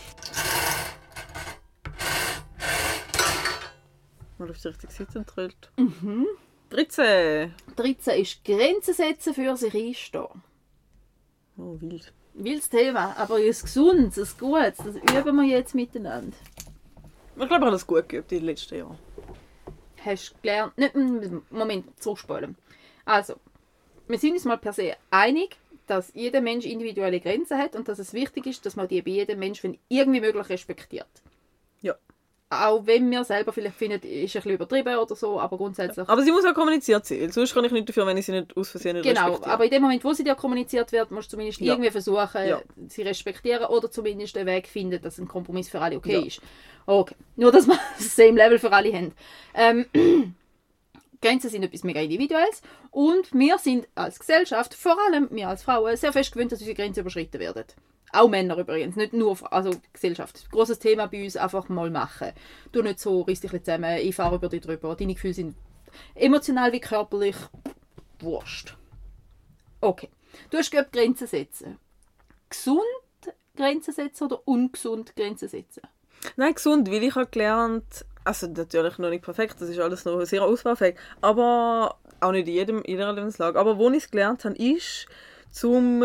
Mal auf die richtige Seite entrollt. Mhm. dreizehn. dreizehn ist Grenzen setzen, für sich einstehen. Oh, wild. Wildes Thema, aber ein gesundes, ein gutes, das üben wir jetzt miteinander. Ich glaube, ich habe das gut geübt in den letzten Jahren. Hast du gelernt? Nicht, Moment, zurückspulen. Also, wir sind uns mal per se einig, dass jeder Mensch individuelle Grenzen hat und dass es wichtig ist, dass man die bei jedem Menschen, wenn irgendwie möglich, respektiert. Ja. Auch wenn wir selber vielleicht finden, ist ein bisschen übertrieben oder so, aber grundsätzlich... Aber sie muss auch kommuniziert sein, sonst kann ich nicht dafür, wenn ich sie nicht aus Versehen nicht Genau, respektiere. aber in dem Moment, wo sie dir kommuniziert wird, musst du zumindest Ja. irgendwie versuchen, Ja. sie respektieren oder zumindest einen Weg finden, dass ein Kompromiss für alle okay Ja. ist. Okay, nur dass wir das same Level für alle haben. Ähm, Grenzen sind etwas mega Individuelles und wir sind als Gesellschaft, vor allem wir als Frauen, sehr fest gewöhnt, dass unsere Grenzen überschritten werden. Auch Männer übrigens, nicht nur also Gesellschaft. Grosses Thema bei uns, einfach mal machen. Du nicht so, riss dich zusammen, ich fahre über dich drüber. Deine Gefühle sind emotional wie körperlich Wurscht. Okay, du hast gerade Grenzen setzen. Gesund Grenzen setzen oder ungesund Grenzen setzen? Nein, gesund, weil ich habe gelernt, also natürlich noch nicht perfekt, das ist alles noch sehr ausbaufähig, aber auch nicht in jedem, in jeder Lebenslage. Aber wo ich es gelernt habe, ist, zum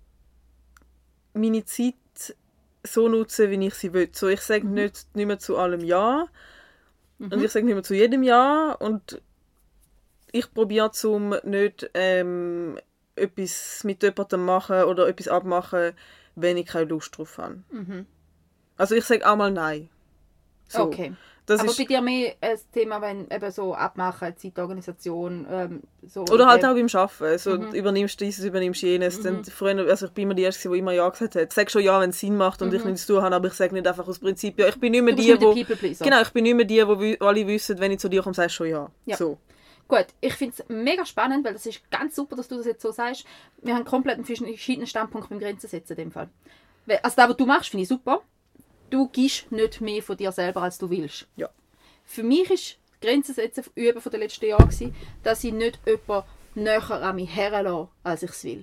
meine Zeit so nutzen, wie ich sie will. So, ich sage Mhm. nicht, nicht mehr zu allem Ja Mhm. und ich sage nicht mehr zu jedem Ja und ich probiere zum nicht ähm, etwas mit jemandem machen oder etwas abmachen, wenn ich keine Lust drauf habe. Mhm. Also ich sage auch mal Nein. So. Okay. Das Aber ist, bei dir mehr ein Thema, wenn eben so abmachen, Zeitorganisation, ähm, so... oder halt äh, auch beim Arbeiten. So, Mhm. übernimmst dieses, übernimmst jenes. Mhm. Dann früher, also ich bin immer die Erste, die immer Ja gesagt hat. Ich sage schon Ja, wenn es Sinn macht und Mhm. ich nichts zu tun habe, aber ich sage nicht einfach aus Prinzip Ja. Ich bin nicht mehr Du bist die, nicht der wo... People-Pleaser. Genau, ich bin nicht mehr die, die alle wissen, wenn ich zu dir komme, sagst du schon Ja. Ja. So. Gut, ich finde es mega spannend, weil das ist ganz super, dass du das jetzt so sagst. Wir haben komplett einen verschiedenen Standpunkt beim Grenzen setzen in dem Fall. Weil- Also das, was du machst, finde ich super. Du gibst nicht mehr von dir selber, als du willst. Ja. Für mich ist Grenzen setzen üben von den letzten Jahren gewesen, dass ich nicht jemanden näher an mich herlasse, als ich es will.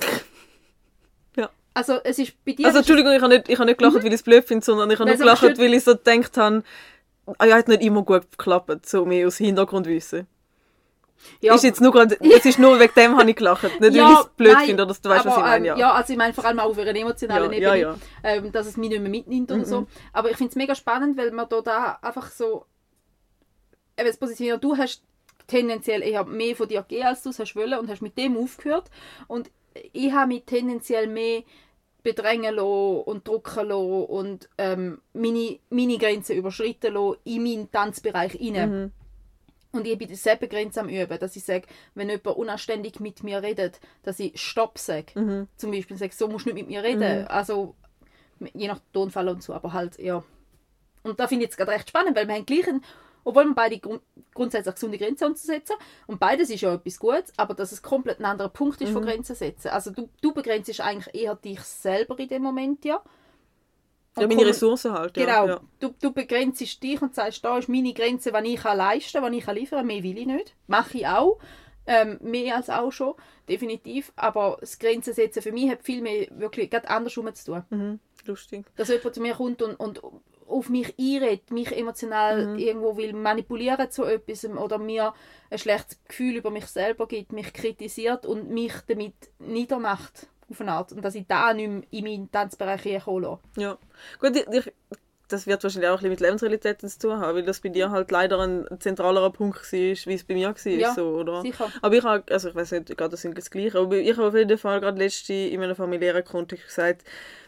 Ja. Also es ist bei dir... Also ist es- Entschuldigung, ich habe nicht, ich habe nicht gelacht, weil ich es blöd finde, sondern ich habe Weil nur es aber gelacht, weil ich so gedacht habe, ah, ja, hat nicht immer gut geklappt, so mehr aus Hintergrundwissen. ja, Ist jetzt nur grad, es ist nur wegen dem habe ich gelacht. Nicht, weil ich es blöd nein, finde, oder du weißt, was aber, ich meine. ähm, Ja. ja, also ich meine vor allem auch auf einer emotionalen Ja, Ebene, ja, Ähm, dass es mich nicht mehr mitnimmt oder so. Aber ich finde es mega spannend, weil man da, da einfach so eben das positionieren. Du hast tendenziell eher mehr von dir gegeben, als du es hast wollen und hast mit dem aufgehört. Und ich habe mich tendenziell mehr bedrängen lassen und drucken lassen und ähm, meine, meine Grenzen überschritten lassen in meinen Tanzbereich rein. Mhm. Und ich bin dieselbe Grenze am Üben, dass ich sage, wenn jemand unanständig mit mir redet, dass ich Stopp sage. Mhm. Zum Beispiel sage, so musst du nicht mit mir reden. Mhm. Also, je nach Tonfall und so, aber halt, ja. Und da finde ich jetzt gerade recht spannend, weil wir haben gleich, einen, obwohl wir beide grund grundsätzlich gesunde Grenzen umzusetzen, und beides ist ja etwas Gutes, aber dass es komplett ein anderer Punkt ist von Mhm. Grenzen setzen. Also du, du begrenzt eigentlich eher dich selber in dem Moment, ja. Ja, Und meine komm- Ressourcen halt. Ja. Genau, Ja. du, du begrenzt dich und sagst, da ist meine Grenze, was ich kann leisten kann, was ich kann liefern kann. Mehr will ich nicht. Mache ich auch. Ähm, mehr als auch schon, definitiv. Aber das Grenzen setzen für mich hat viel mehr wirklich gerade andersrum zu tun. Mhm. Lustig. Dass jemand zu mir kommt und, und auf mich einredet, mich emotional Mhm. irgendwo will manipulieren zu etwas oder mir ein schlechtes Gefühl über mich selber gibt, mich kritisiert und mich damit niedermacht auf eine Art. Und dass ich da nicht mehr in meinen Tanzbereich reinkommen lasse. Ja. Gut, ich, ich, das wird wahrscheinlich auch ein bisschen mit Lebensrealitäten zu tun haben, weil das bei dir halt leider ein zentralerer Punkt war, wie es bei mir war. Ja, so, oder? Sicher. Aber ich habe, also ich weiß nicht, gerade das sind das Gleiche, aber ich habe auf jeden Fall gerade letzte in meinem familiären Kontext gesagt,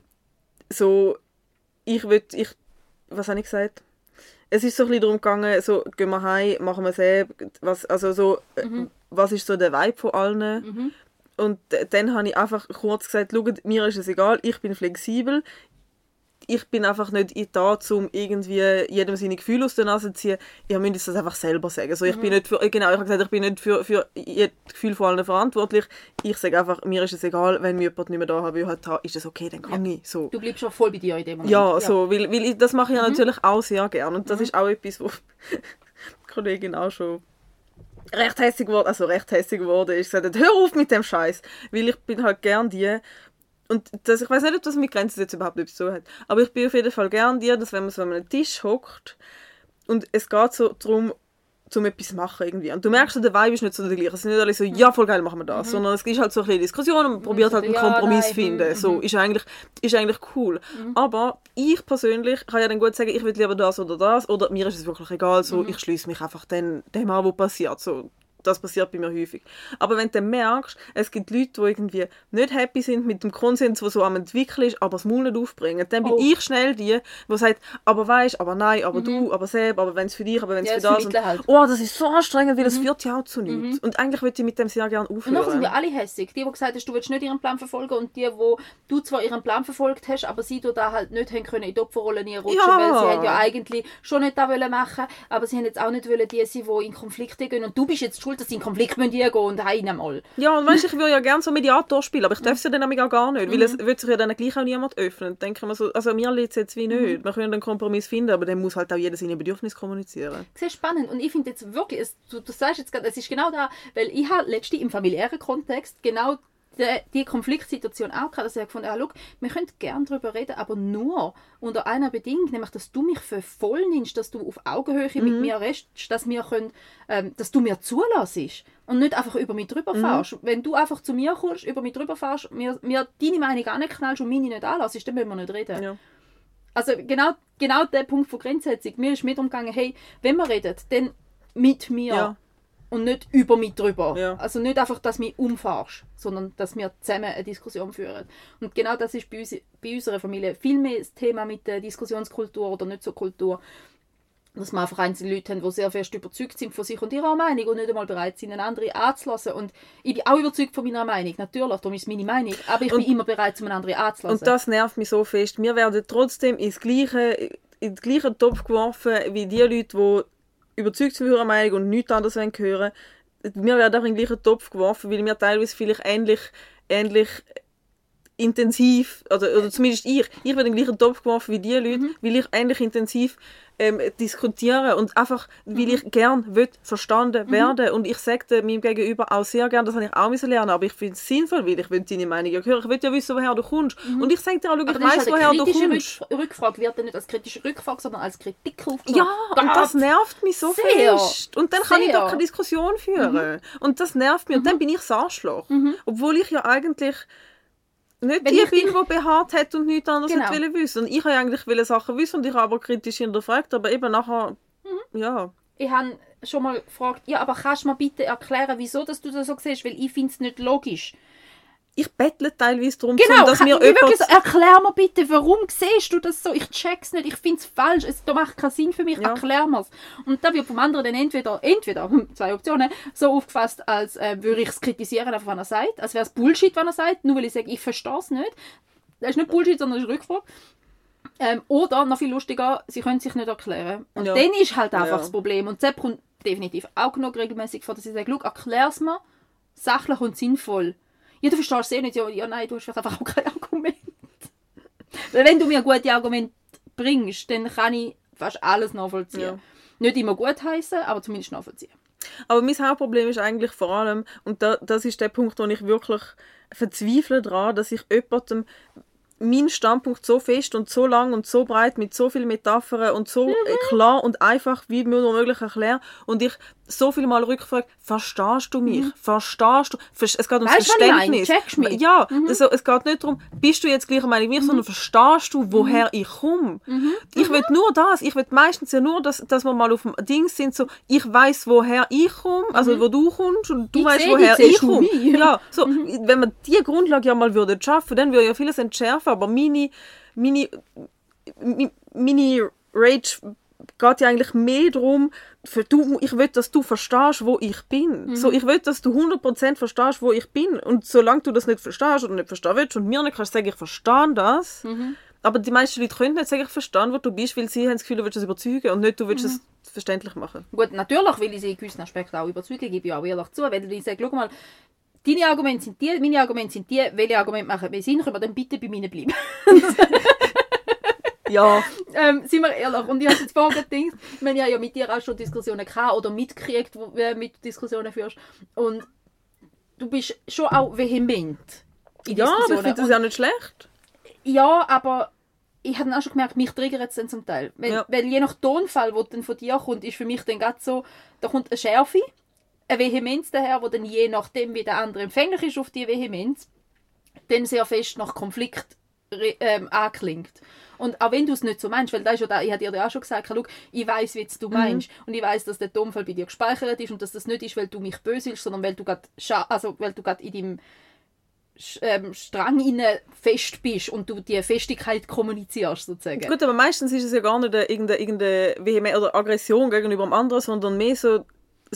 so, ich will, ich, was habe ich gesagt? Es ist so ein bisschen darum gegangen, so, gehen wir heim, machen wir es was, also so, Mhm. was ist so der Vibe von allen? Mhm. Und d- dann habe ich einfach kurz gesagt, schaut, mir ist es egal, ich bin flexibel. Ich bin einfach nicht da, um irgendwie jedem seine Gefühle aus der Nase zu ziehen. Ihr müsst das einfach selber sagen. Also ich bin nicht für, genau, ich habe gesagt, ich bin nicht für, für jedes Gefühl von allen verantwortlich. Ich sage einfach, mir ist es egal, wenn mir jemand nicht mehr da haben will, halt, ist es okay, dann kann ich. So. Du bleibst schon voll bei dir in dem Moment. Ja, so, weil, weil ich, das mache ich ja Mhm. natürlich auch sehr gern. Und das Mhm. ist auch etwas, wo die Kollegin auch schon recht hässig geworden, also recht hässig geworden ist, gesagt hat, hör auf mit dem Scheiß, weil ich bin halt gern die, und das, ich weiß nicht, ob das mit Grenzen jetzt überhaupt nichts zu tun hat, aber ich bin auf jeden Fall gern die, dass wenn man so an einem Tisch hockt und es geht so darum, zum etwas machen irgendwie. Und du merkst, der Vibe ist nicht so der gleiche. Es sind nicht alle so, ja, voll geil, machen wir das. Mhm. Sondern es ist halt so ein bisschen Diskussion und man probiert so, halt einen ja, Kompromiss nein, finden. mhm, So, mhm. ist eigentlich, ist eigentlich cool. Mhm. Aber ich persönlich kann ja dann gut sagen, ich will lieber das oder das. Oder mir ist es wirklich egal, so, Mhm. ich schließe mich einfach dem, dem an, was passiert. So, das passiert bei mir häufig. Aber wenn du merkst, es gibt Leute, die irgendwie nicht happy sind mit dem Konsens, der so am entwickeln ist, aber das Maul nicht aufbringen, dann bin Oh. ich schnell die, die sagt, aber weisst, aber nein, aber Mhm. du, aber Seb, aber wenn es für dich, aber wenn es Ja, für das das. Und, vermitteln halt. oh, das ist so anstrengend, weil es Mhm. führt ja auch zu nichts. Und eigentlich würde ich mit dem sehr gerne Und nachher sind aufhören. wir alle hässig. Die, die gesagt hast, du willst nicht ihren Plan verfolgen und die, wo du zwar ihren Plan verfolgt hast, aber sie da halt nicht haben können in die Opferrolle nie rutschen, Ja. weil sie haben ja eigentlich schon nicht das wollen machen, aber sie haben jetzt auch nicht wollen die sein, die in Konflikte gehen und du bist jetzt schuld, dass sie in Konflikt gehen müssen und heim einmal. Ja, und weißt, ich würde ja gerne so Mediator spielen, aber ich darf es ja dann auch gar nicht, weil Mhm. es wird sich ja dann gleich auch niemand öffnen. Denken wir so, also mir liegt es jetzt wie nicht. Mhm. Wir können einen Kompromiss finden, aber dann muss halt auch jeder seine Bedürfnisse kommunizieren. Sehr spannend und ich finde jetzt wirklich, es, du, du sagst jetzt gerade, es ist genau da, weil ich habe letztens im familiären Kontext genau die, die Konfliktsituation auch gehabt, dass ich gefunden habe, ah, schau, wir können gerne darüber reden, aber nur unter einer Bedingung, nämlich, dass du mich für voll nimmst, dass du auf Augenhöhe Mhm. mit mir redest, dass, wir können, ähm, dass du mir zulässt und nicht einfach über mich drüber Mhm. fährst. Wenn du einfach zu mir kommst, über mich drüber fährst, mir, mir deine Meinung anknallst und meine nicht anlässt, dann müssen wir nicht reden. Ja. Also genau, genau der Punkt von Grenzsetzung. Mir ist mir darum gegangen, hey, wenn wir reden, dann mit mir Ja. und nicht über mich drüber. Ja. Also nicht einfach, dass du mich umfährst, sondern dass wir zusammen eine Diskussion führen. Und genau das ist bei, uns, bei unserer Familie viel mehr das Thema mit der Diskussionskultur oder nicht so Kultur. Dass wir einfach einzelne Leute haben, die sehr fest überzeugt sind von sich und ihrer Meinung und nicht einmal bereit sind, eine andere anzulassen. Und ich bin auch überzeugt von meiner Meinung, natürlich, darum ist es meine Meinung, aber ich Und- bin immer bereit, um eine andere anzulassen. Und das nervt mich so fest. Wir werden trotzdem ins gleiche, in den gleichen Topf geworfen wie die Leute, die überzeugt sind von ihrer Meinung und nichts anderes hören wollen. Wir werden auch in den gleichen Topf geworfen, weil wir teilweise vielleicht ähnlich, ähnlich intensiv, oder, oder zumindest ich, ich werde in den gleichen Topf geworfen wie die Leute, Mhm. weil ich ähnlich intensiv ähm, diskutiere und einfach, weil Mhm. ich gern will, verstanden werden. Und ich sage meinem Gegenüber auch sehr gern, das habe ich auch müssen lernen, aber ich finde es sinnvoll, weil ich will deine Meinung ja hören. Ich will ja wissen, woher du kommst. Und ich sage dir auch, schau, ich Aber dann ist weiss, halt woher eine du kritische kommst. Rück- Rückfrage wird dann nicht als kritische Rückfrage, sondern als Kritik aufgenommen. Ja, und das nervt mich so Sehr. fest. Und dann kann ich Sehr. doch keine Diskussion führen. Und das nervt mich. Und dann bin ich das Arschloch. Obwohl ich ja eigentlich nicht Wenn die ich bin, dich- die beharrt hat und nichts anderes Genau. nicht wollen wissen. Und ich habe eigentlich wollte Sachen wissen und ich habe aber kritisch hinterfragt, aber eben nachher, ja. Ich habe schon mal gefragt, ja, aber kannst du mir bitte erklären, wieso dass du das so siehst? Weil ich finde es nicht logisch. Ich bettle teilweise darum, Genau, dass kann, mir ich wirklich jemand... so, erklär mir bitte, warum siehst du das so? Ich check's nicht, ich finde es falsch, es das macht keinen Sinn für mich, Ja. erklär mir's. Und da wird vom anderen dann entweder, entweder, hm, zwei Optionen, so aufgefasst, als äh, würde ich es kritisieren, einfach wenn er sagt, als wäre es Bullshit, wenn er sagt, nur weil ich sage, ich verstehe es nicht. Das ist nicht Bullshit, sondern das ist Rückfrage. Ähm, oder, noch viel lustiger, sie können sich nicht erklären. Und Ja. dann ist halt einfach Ja. das Problem. Und Sepp kommt definitiv auch genug regelmäßig vor, dass ich sage, schau, erklär's mir sachlich und sinnvoll. Ja, du verstehst es eh nicht. Ja, ja, nein, du hast vielleicht einfach auch kein Argument. Weil wenn du mir gute Argumente bringst, dann kann ich fast alles nachvollziehen. Ja. Nicht immer gut heißen, aber zumindest nachvollziehen. Aber mein Hauptproblem ist eigentlich vor allem, und da, das ist der Punkt, wo ich wirklich verzweifle daran, dass ich jemandem meinen Standpunkt so fest und so lang und so breit mit so vielen Metaphern und so Mhm. klar und einfach wie mir nur möglich erkläre und ich so viel mal rückfrage, verstehst du mich? Verstehst du? Ver- Es geht ums Mhm. Weißt du, was ich meine? Verständnis. Checkst du mich? Ja, also, es geht nicht darum, bist du jetzt gleicher Meinung wie ich, Mhm. sondern verstehst du, woher ich komme? Ich will nur das. Ich will meistens ja nur, dass, dass wir mal auf dem Ding sind, so, ich weiss, woher ich komme, also wo du kommst und du Ich weißt, seh woher dich, ich siehst du komme. mich? Ja, so, wenn wir diese Grundlage ja mal würden schaffen, dann würde ja vieles entschärfen, aber meine, meine, mi- meine Rage geht ja eigentlich mehr darum, für du, ich will, dass du verstehst, wo ich bin. So, ich will, dass du hundert Prozent verstehst, wo ich bin. Und solange du das nicht verstehst oder nicht verstehen willst und mir nicht kannst sagen, ich verstehe das, aber die meisten Leute können nicht sagen, ich verstehe, wo du bist, weil sie haben das Gefühl, du willst es überzeugen und nicht, du willst es verständlich machen. Gut, natürlich will ich sie in gewissen Aspekten auch überzeugen, gebe ich auch ehrlich zu. Wenn ich sage, schau mal, deine Argumente sind die, meine Argumente sind die, welche Argumente machen mehr Sinn, können wir dann bitte bei meinen bleiben. Ja. ähm, sind wir ehrlich. Und ich habe jetzt vorher gedacht, ich meine, ich habe ja mit dir auch schon Diskussionen gehabt oder mitgekriegt, wo du mit Diskussionen führst. Und du bist schon auch vehement in Ja, aber ich Diskussionen. finde das ja nicht schlecht. Ja, aber ich habe auch schon gemerkt, mich triggert es dann zum Teil. Weil, Ja. weil je nach Tonfall, der dann von dir kommt, ist für mich dann gerade so, da kommt eine Schärfe, eine Vehemenz daher, wo dann je nachdem, wie der andere empfänglich ist auf die Vehemenz, dann sehr fest nach Konflikt ähm, anklingt. Und auch wenn du es nicht so meinst, weil das ist ja da, ich habe dir auch schon gesagt, schau, ich weiss, wie du meinst mhm. und ich weiss, dass der Tonfall bei dir gespeichert ist und dass das nicht ist, weil du mich böse willst, sondern weil du gerade also, weil du gerade in deinem ähm, Strang innen fest bist und du die Festigkeit kommunizierst, sozusagen. Gut, aber meistens ist es ja gar nicht irgendeine, irgendeine Vehement oder Aggression gegenüber dem anderen, sondern mehr so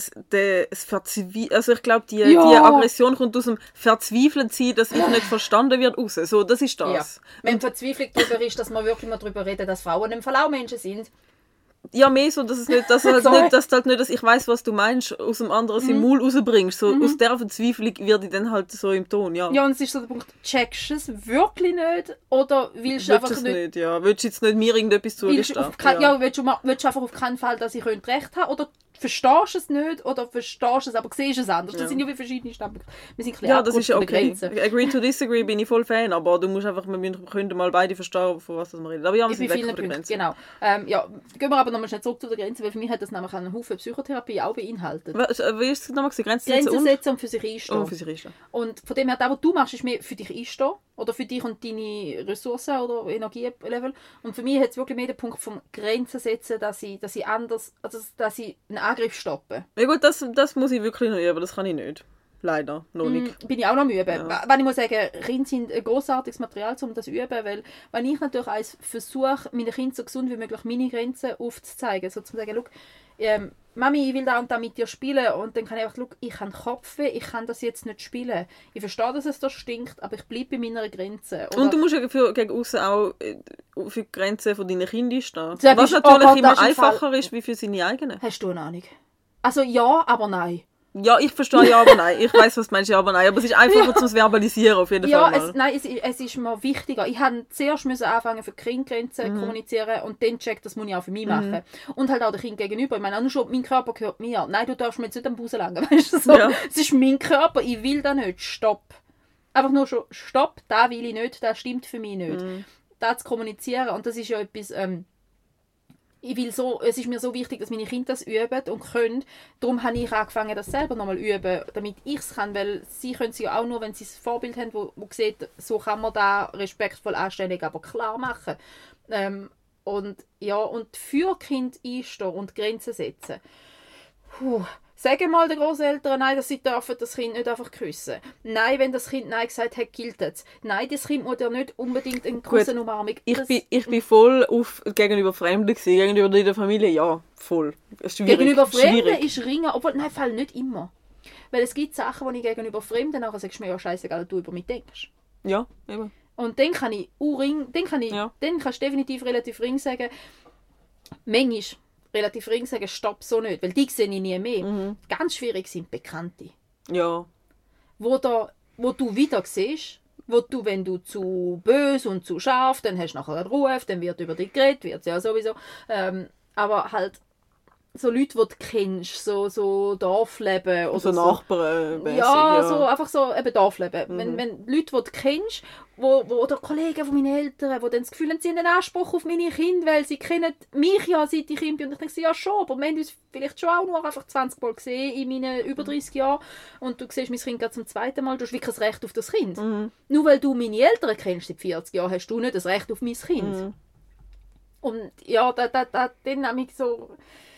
das Verzweifeln. Also ich glaube, die, ja. die Aggression kommt aus dem Verzweifeln sein, dass ich nicht verstanden wird, raus. So, das ist das. Ja. Wenn Verzweiflung darüber ist, dass wir wirklich mal darüber reden, dass Frauen im Fall auch Menschen sind. Ja, mehr so, dass es nicht, dass halt nicht, dass halt nicht, dass ich weiss, was du meinst, aus dem anderen mhm. im Maul rausbringst. So, mhm. aus dieser Verzweiflung wird ich dann halt so im Ton, ja. Ja, und es ist so der Punkt, checkst du es wirklich nicht? Oder willst du einfach es nicht... nicht? Ja, willst du jetzt nicht mir irgendetwas zugestehen? Ja, ja willst, du, willst du einfach auf keinen Fall, dass ich recht habe? Oder verstehst du es nicht? Oder verstehst du es, aber siehst es anders? Das ja. sind ja wie verschiedene Standpunkte. Wir sind ein ja, das ist ja okay. Agree to disagree bin ich voll Fan, aber du musst einfach, wir können mal beide verstehen, von was wir reden. Aber ja, wir sind weg von der Grenze. Genau. Ähm, ja, gehen wir aber nochmal schnell zurück zu der Grenze, weil für mich hat das nämlich einen Haufen Psychotherapie auch beinhaltet. Was, wie ist es nochmal gesagt? Grenzen setzen Grenzen setzen und für sich einstehen. Und für sich einstehen. Und von dem her, das, was du machst, ist mehr für dich einstehen. Oder für dich und deine Ressourcen oder Energielevel. Und für mich hat es wirklich mehr den Punkt vom Grenzen setzen, dass ich, dass ich anders, also dass ich einen Angriff stoppe. Ja gut, das, das muss ich wirklich noch üben, das kann ich nicht. Leider, noch nicht. Mm, bin ich auch noch am Üben. Ja. Wenn ich muss sagen, Kinder sind ein grossartiges Material, um das zu üben, weil wenn ich natürlich als versuche, meinen Kindern so gesund wie möglich meine Grenzen aufzuzeigen, so zu sagen, schau, ähm, Mami, ich will da und da mit dir spielen und dann kann ich einfach, schau, ich kann Kopf, ich kann das jetzt nicht spielen. Ich verstehe, dass es da stinkt, aber ich bleibe bei meiner Grenze. Oder und du musst ja für, gegen aussen auch für die Grenzen von deinen Kindern stehen. Das was ist, natürlich oh Gott, immer einfacher ist, wie für seine eigenen. Hast du eine Ahnung? Also ja, aber nein. Ja, ich verstehe ja, aber nein. Ich weiss, was du meinst, ja, aber nein. Aber es ist einfacher, ja. zum Verbalisieren auf jeden ja, Fall. Ja, nein, es, es ist mir wichtiger. Ich musste zuerst müssen anfangen, für die Kindgrenzen zu mhm. kommunizieren und dann checkt, das muss ich auch für mich mhm. machen. Und halt auch den Kind gegenüber. Ich meine, auch nur schon, mein Körper gehört mir. Nein, du darfst mir jetzt nicht am Busen langen, weißt du so. Ja. Es ist mein Körper, ich will da nicht. Stopp. Einfach nur schon, stopp, da will ich nicht, das stimmt für mich nicht. Mhm. Das zu kommunizieren und das ist ja etwas... Ähm, Ich will so, es ist mir so wichtig, dass meine Kinder das üben und können. Darum habe ich angefangen, das selber nochmal zu üben, damit ich es kann, weil sie können es ja auch nur, wenn sie ein Vorbild haben, wo, wo sieht, so kann man da respektvoll, anständig, aber klar machen. Ähm, und ja, und für Kind einstehen und Grenzen setzen. Puh. Sagen mal den Großeltern nein, dass sie dürfen das Kind nicht einfach küssen. Nein, wenn das Kind nein gesagt hat, gilt es. Nein, das Kind muss ja nicht unbedingt eine große Umarmung. Ich bin, ich bin voll auf, gegenüber Fremden gewesen, gegenüber der Familie, ja, voll. Schwierig. Gegenüber Fremden ist Ringen, obwohl, nein, Fall nicht immer. Weil es gibt Sachen, die ich gegenüber Fremden nachher sagst, mir ja scheißegal, du über mich denkst. Ja, eben. Und dann kann ich Ring, dann kann ich, ja. dann kannst du definitiv relativ Ring sagen, manchmal relativ ring sagen, stopp so nicht, weil die sehe ich nie mehr. Mhm. Ganz schwierig sind Bekannte. Ja. Wo, da, wo du wieder siehst, wo du, wenn du zu böse und zu scharf, dann hast du nachher einen Ruf, dann wird über dich geredet, wird es ja sowieso. Ähm, aber halt so Leute, die du kennst, so, so Dorfleben. Oder so Nachbarn. So, ja, ja, so einfach so eben Dorfleben. Mhm. Wenn, wenn Leute, die du kennst, wo, wo, oder Kollegen von meinen Eltern, die dann das Gefühl haben, sie haben einen Anspruch auf meine Kinder, weil sie kennen mich ja, seit ich Kind bin. Und ich denke, ja schon, aber wir haben uns vielleicht schon auch nur einfach zwanzig Mal gesehen in meinen über dreißig Jahren. Und du siehst mein Kind gerade zum zweiten Mal, du hast wirklich das Recht auf das Kind. Mhm. Nur weil du meine Eltern kennst seit vierzig Jahren, hast du nicht das Recht auf mein Kind. Mhm. Und ja, da, da, da, dann habe ich so...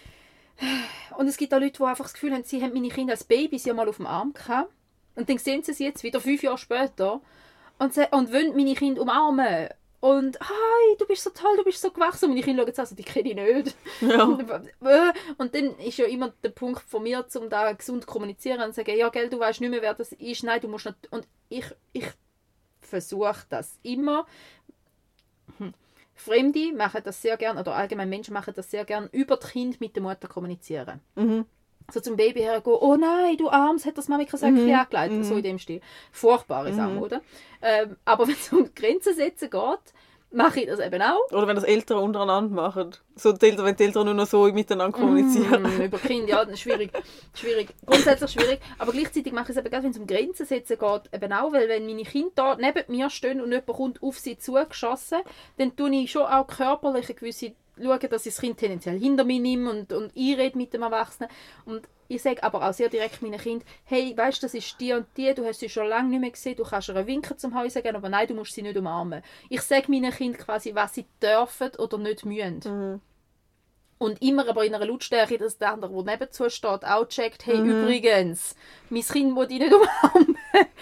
Und es gibt auch Leute, die einfach das Gefühl haben, sie haben meine Kinder als Babys ja mal auf dem Arm gehabt. Und dann sehen sie sie jetzt wieder, fünf Jahre später, und, sie, und wollen meine Kinder umarmen. Und «Hi, du bist so toll, du bist so gewachsen.» Und meine Kinder schauen also, die kenne ich nicht. Ja. Und dann ist ja immer der Punkt von mir, um da gesund zu kommunizieren und zu sagen, «Ja, gell, du weißt nicht mehr, wer das ist. Nein, du musst nicht...» Und ich, ich versuche das immer. Hm. Fremde machen das sehr gern, oder allgemein Menschen machen das sehr gern, über das Kind mit der Mutter kommunizieren. Mhm. So zum Baby hergehen, «Oh nein, du Arms, hat das Mami gesagt, mhm. angelegt.» Mhm. So in dem Stil. Furchtbare Sachen, mhm. oder? Ähm, aber wenn es um Grenzen setzen geht, mache ich das eben auch. Oder wenn das Eltern untereinander machen. So die Eltern, wenn die Eltern nur noch so miteinander kommunizieren. Mm, über Kinder, ja, das ist schwierig. schwierig. Grundsätzlich schwierig. Aber gleichzeitig mache ich es eben, gerade wenn es um Grenzen setzen geht, eben auch, weil wenn meine Kinder da neben mir stehen und jemand kommt auf sie zugeschossen, dann tue ich schon auch körperlich eine gewisse schauen, dass ich das Kind tendenziell hinter mich nehme und, und einrede mit dem Erwachsenen. Und ich sage aber auch sehr direkt meinen Kindern, hey, weißt du, das ist die und die, du hast sie schon lange nicht mehr gesehen, du kannst ihr einen Winken zum Häuschen geben, aber nein, du musst sie nicht umarmen. Ich sage meinen Kindern quasi, was sie dürfen oder nicht müssen. Mhm. Und immer aber in einer Lautstärke, dass der andere, der nebenzu steht, auch checkt, hey, mhm. übrigens, mein Kind will dich nicht umarmen.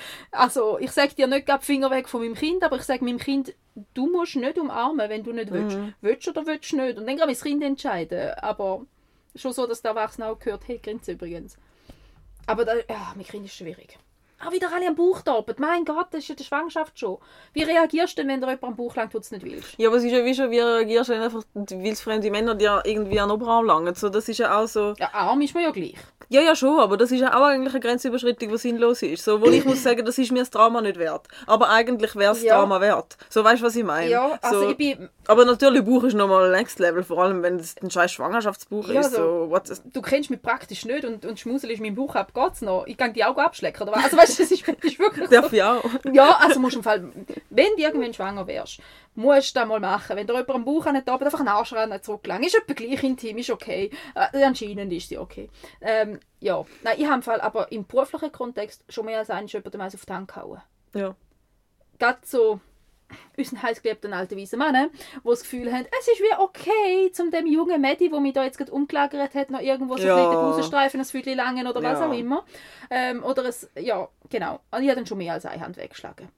Also, ich sage dir nicht, gib Finger weg von meinem Kind, aber ich sage meinem Kind, du musst nicht umarmen, wenn du nicht willst. Mhm. Willst oder willst du nicht? Und dann kann das Kind entscheiden. Aber schon so, dass der Erwachsene auch hört, hey, Grenze übrigens. Aber da, ja, mein Kind ist schwierig. Auch wieder alle am Bauch tappen. Mein Gott, das ist ja die Schwangerschaft schon. Wie reagierst du denn, wenn dir jemand am Bauch langt, du es nicht willst? Ja, aber es ist ja wie schon, wie reagierst du, wenn einfach wildfremde Männer dir irgendwie an den Oberarm langen? So, das ist ja auch so... Ja, Arm ist mir ja gleich. Ja, ja, schon, aber das ist ja auch eigentlich eine Grenzüberschreitung, die sinnlos ist. So, wo ich muss sagen, das ist mir das Drama nicht wert. Aber eigentlich wäre es das ja. Drama wert. So, weißt du, was ich meine? Ja, also so, ich bin... Aber natürlich, Bauch ist nochmal next level, vor allem wenn es ein scheiß Schwangerschaftsbauch ja, ist. So, what is... Du kennst mich praktisch nicht und, und schmuselst meinen Bauch ab, geht's noch? Ich kann die Augen abschlecken, oder was? Also weißt du, das ist, das ist wirklich Darf ich auch? Ja, also musst du im Fall, wenn du irgendwann schwanger wärst, musst du das mal machen. Wenn dir jemand am Bauch nicht oben einfach einen Arsch ran zurückgelangt, ist etwa gleich intim, ist okay. Äh, anscheinend ist sie okay. Ähm, ja, nein, ich habe im Fall aber im beruflichen Kontext schon mehr als einmal jemandem auf die Hand gehauen. Ja. Gerade so unseren heißgeliebten alten weisen Mann, die das Gefühl haben, es ist wie okay, zum dem jungen Mädchen, der mich da jetzt gerade umgelagert hat, noch irgendwo so ja. ein bisschen Busenstreifen, ein Viertel langen oder was ja. auch immer. Ähm, oder es, ja, genau. Und ich habe dann schon mehr als eine Hand weggeschlagen.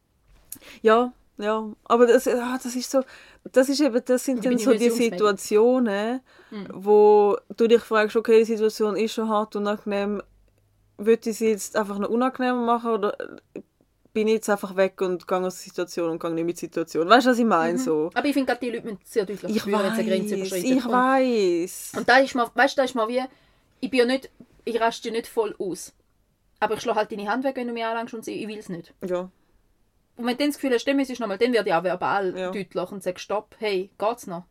Ja, ja. Aber das, ah, das ist so, das ist eben, das sind dann so die Situationen, mhm. wo du dich fragst, okay, die Situation ist schon hart und unangenehm, würde ich sie jetzt einfach noch unangenehmer machen oder bin ich jetzt einfach weg und gehe aus der Situation und gehe nicht mit der Situation. Weißt du, was ich meine? Mhm. So. Aber ich finde gerade, die Leute müssen sehr deutlich ich spüren, wenn sie eine Grenze überschreiten. Ich weiß. Und da ist mal, weißt du, da ist mal wie, ich bin ja nicht, ich raste nicht voll aus. Aber ich schlage halt deine Hand weg, wenn du mich anlangst und ich will es nicht. Ja. Und wenn du das Gefühl hast, dann ist nochmal, dann werde ich auch verbal ja. deutlich und sage, stopp, hey, geht's noch?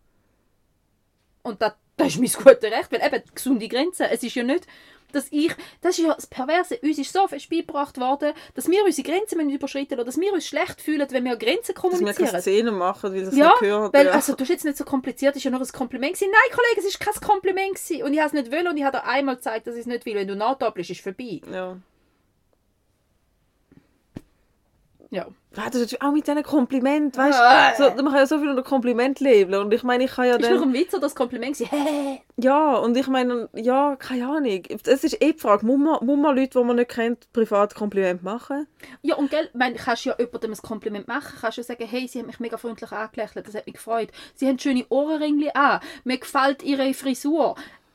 Und das, das ist mein gutes Recht, weil eben gesunde Grenzen, es ist ja nicht, dass ich, das ist ja das Perverse, uns ist so fest beigebracht worden, dass wir unsere Grenzen überschreiten oder dass wir uns schlecht fühlen, wenn wir Grenzen kommunizieren. Dass wir keine Szenen machen, weil das ja, nicht gehört. Weil, ja, also du hast jetzt nicht so kompliziert, das ist ja nur ein Kompliment gewesen. Nein, Kollege, es ist kein Kompliment gewesen. Und ich habe es nicht wollen und ich habe dir einmal gezeigt, dass ich es nicht will. Wenn du nachdoppelst, ist es vorbei. Ja. Ja. Das ist auch mit diesen Komplimenten, weißt du? So, man kann ja so viel unter Kompliment leben. Und ich meine, ich kann ja dann... Ist noch ein Witz oder das Kompliment gewesen? Ja, und ich meine, ja, keine Ahnung. Es ist eh die Frage, muss man, muss man Leute, die man nicht kennt, privat Kompliment machen? Ja, und gell, mein, kannst ja jemandem ein Kompliment machen. Kannst du sagen, hey, sie haben mich mega freundlich angelächelt, das hat mich gefreut. Sie haben schöne Ohrenringli an, mir gefällt ihre Frisur.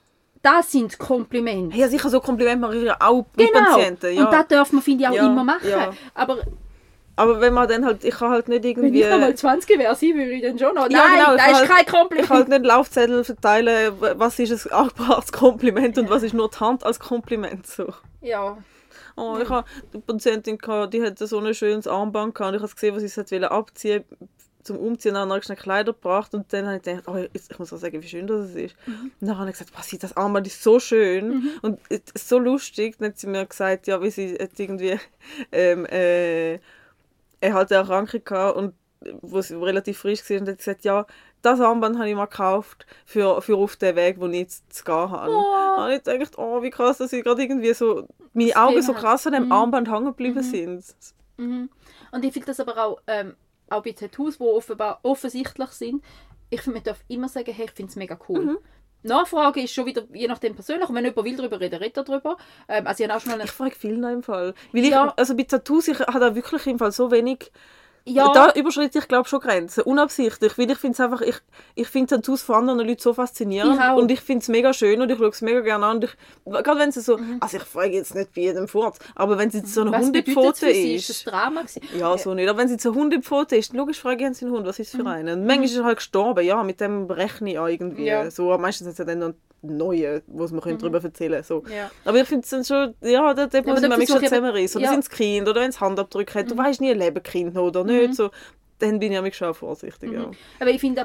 Das sind Komplimente. Ja, sicher, so Komplimente mache ich ja auch mit genau. Patienten. Ja. Und das darf man, finde ich, auch ja, immer machen. Ja. Aber... Aber wenn man dann halt, ich kann halt nicht irgendwie... Wenn ich einmal zwanzig wäre, sie würde ich dann schon noch. Ja, nein, genau, das ist halt, kein Kompliment. Ich kann halt nicht Laufzettel verteilen, was ist ein angebrachtes Kompliment und was ist nur die Hand als Kompliment. So. Ja. Oh, ich hatte eine Patientin, die hatte so ein schönes Armband gehabt und ich habe gesehen, was sie es abziehen wollte, zum Umziehen, dann habe ich schnell Kleider gebracht und dann habe ich gedacht, oh, ich muss auch sagen, wie schön das ist. Mhm. Und dann habe ich gesagt, was, das Armband ist so schön mhm. und so lustig. Dann hat sie mir gesagt, ja, wie sie irgendwie... Ähm, äh, er hatte eine Erkrankung gehabt und wo sie relativ frisch war und hat gesagt, ja, das Armband habe ich mal gekauft für, für auf den Weg, wo ich jetzt zu gehen habe. Oh. Und ich dachte, oh, wie krass, dass ich gerade irgendwie so, meine das Augen so krass an dem mhm. Armband hängen geblieben mhm. sind. Mhm. Und ich finde das aber auch, ähm, auch bei Tattoos, die offenbar offensichtlich sind, ich finde, man darf immer sagen, hey, ich finde es mega cool. Mhm. Nachfrage ist schon wieder, je nachdem persönlich, und wenn jemand will darüber reden, redet er darüber. Ähm, also ich auch schon mal eine... ich frage viel nach im Fall. Weil ja. ich, also bei Tattoos, ich habe da wirklich im Fall so wenig... Ja. Da überschreite ich, glaube schon Grenzen. Unabsichtlich. Weil ich finde es einfach, ich, ich finde Tattoos von anderen Leuten so faszinierend. Ich und ich finde es mega schön und ich schaue es mega gerne an. Und ich, gerade wenn es so, mhm. also ich frage jetzt nicht bei jedem Furz, aber wenn es jetzt so eine Hundepfote ist. Ist das Drama gewesen? Ja, so nicht. Aber wenn es jetzt eine Hundepfote ist, logisch frage ich einen Hund, was ist es für mhm. einen? Und manchmal ist er halt gestorben, ja, mit dem rechne ich auch irgendwie. Ja. So, meistens ist es dann noch Neue, was man mhm. darüber erzählen so. Ja. Aber ich finde es dann schon, ja, da, da muss man mich schon zusammenreißen. Oder ja. sind es Kinder, oder wenn es Handabdrücke hat, mhm. du weißt nie, leben Kinder oder nicht. Mhm. So, dann bin ich mich schon vorsichtig. Mhm. Ja. Aber ich finde einfach,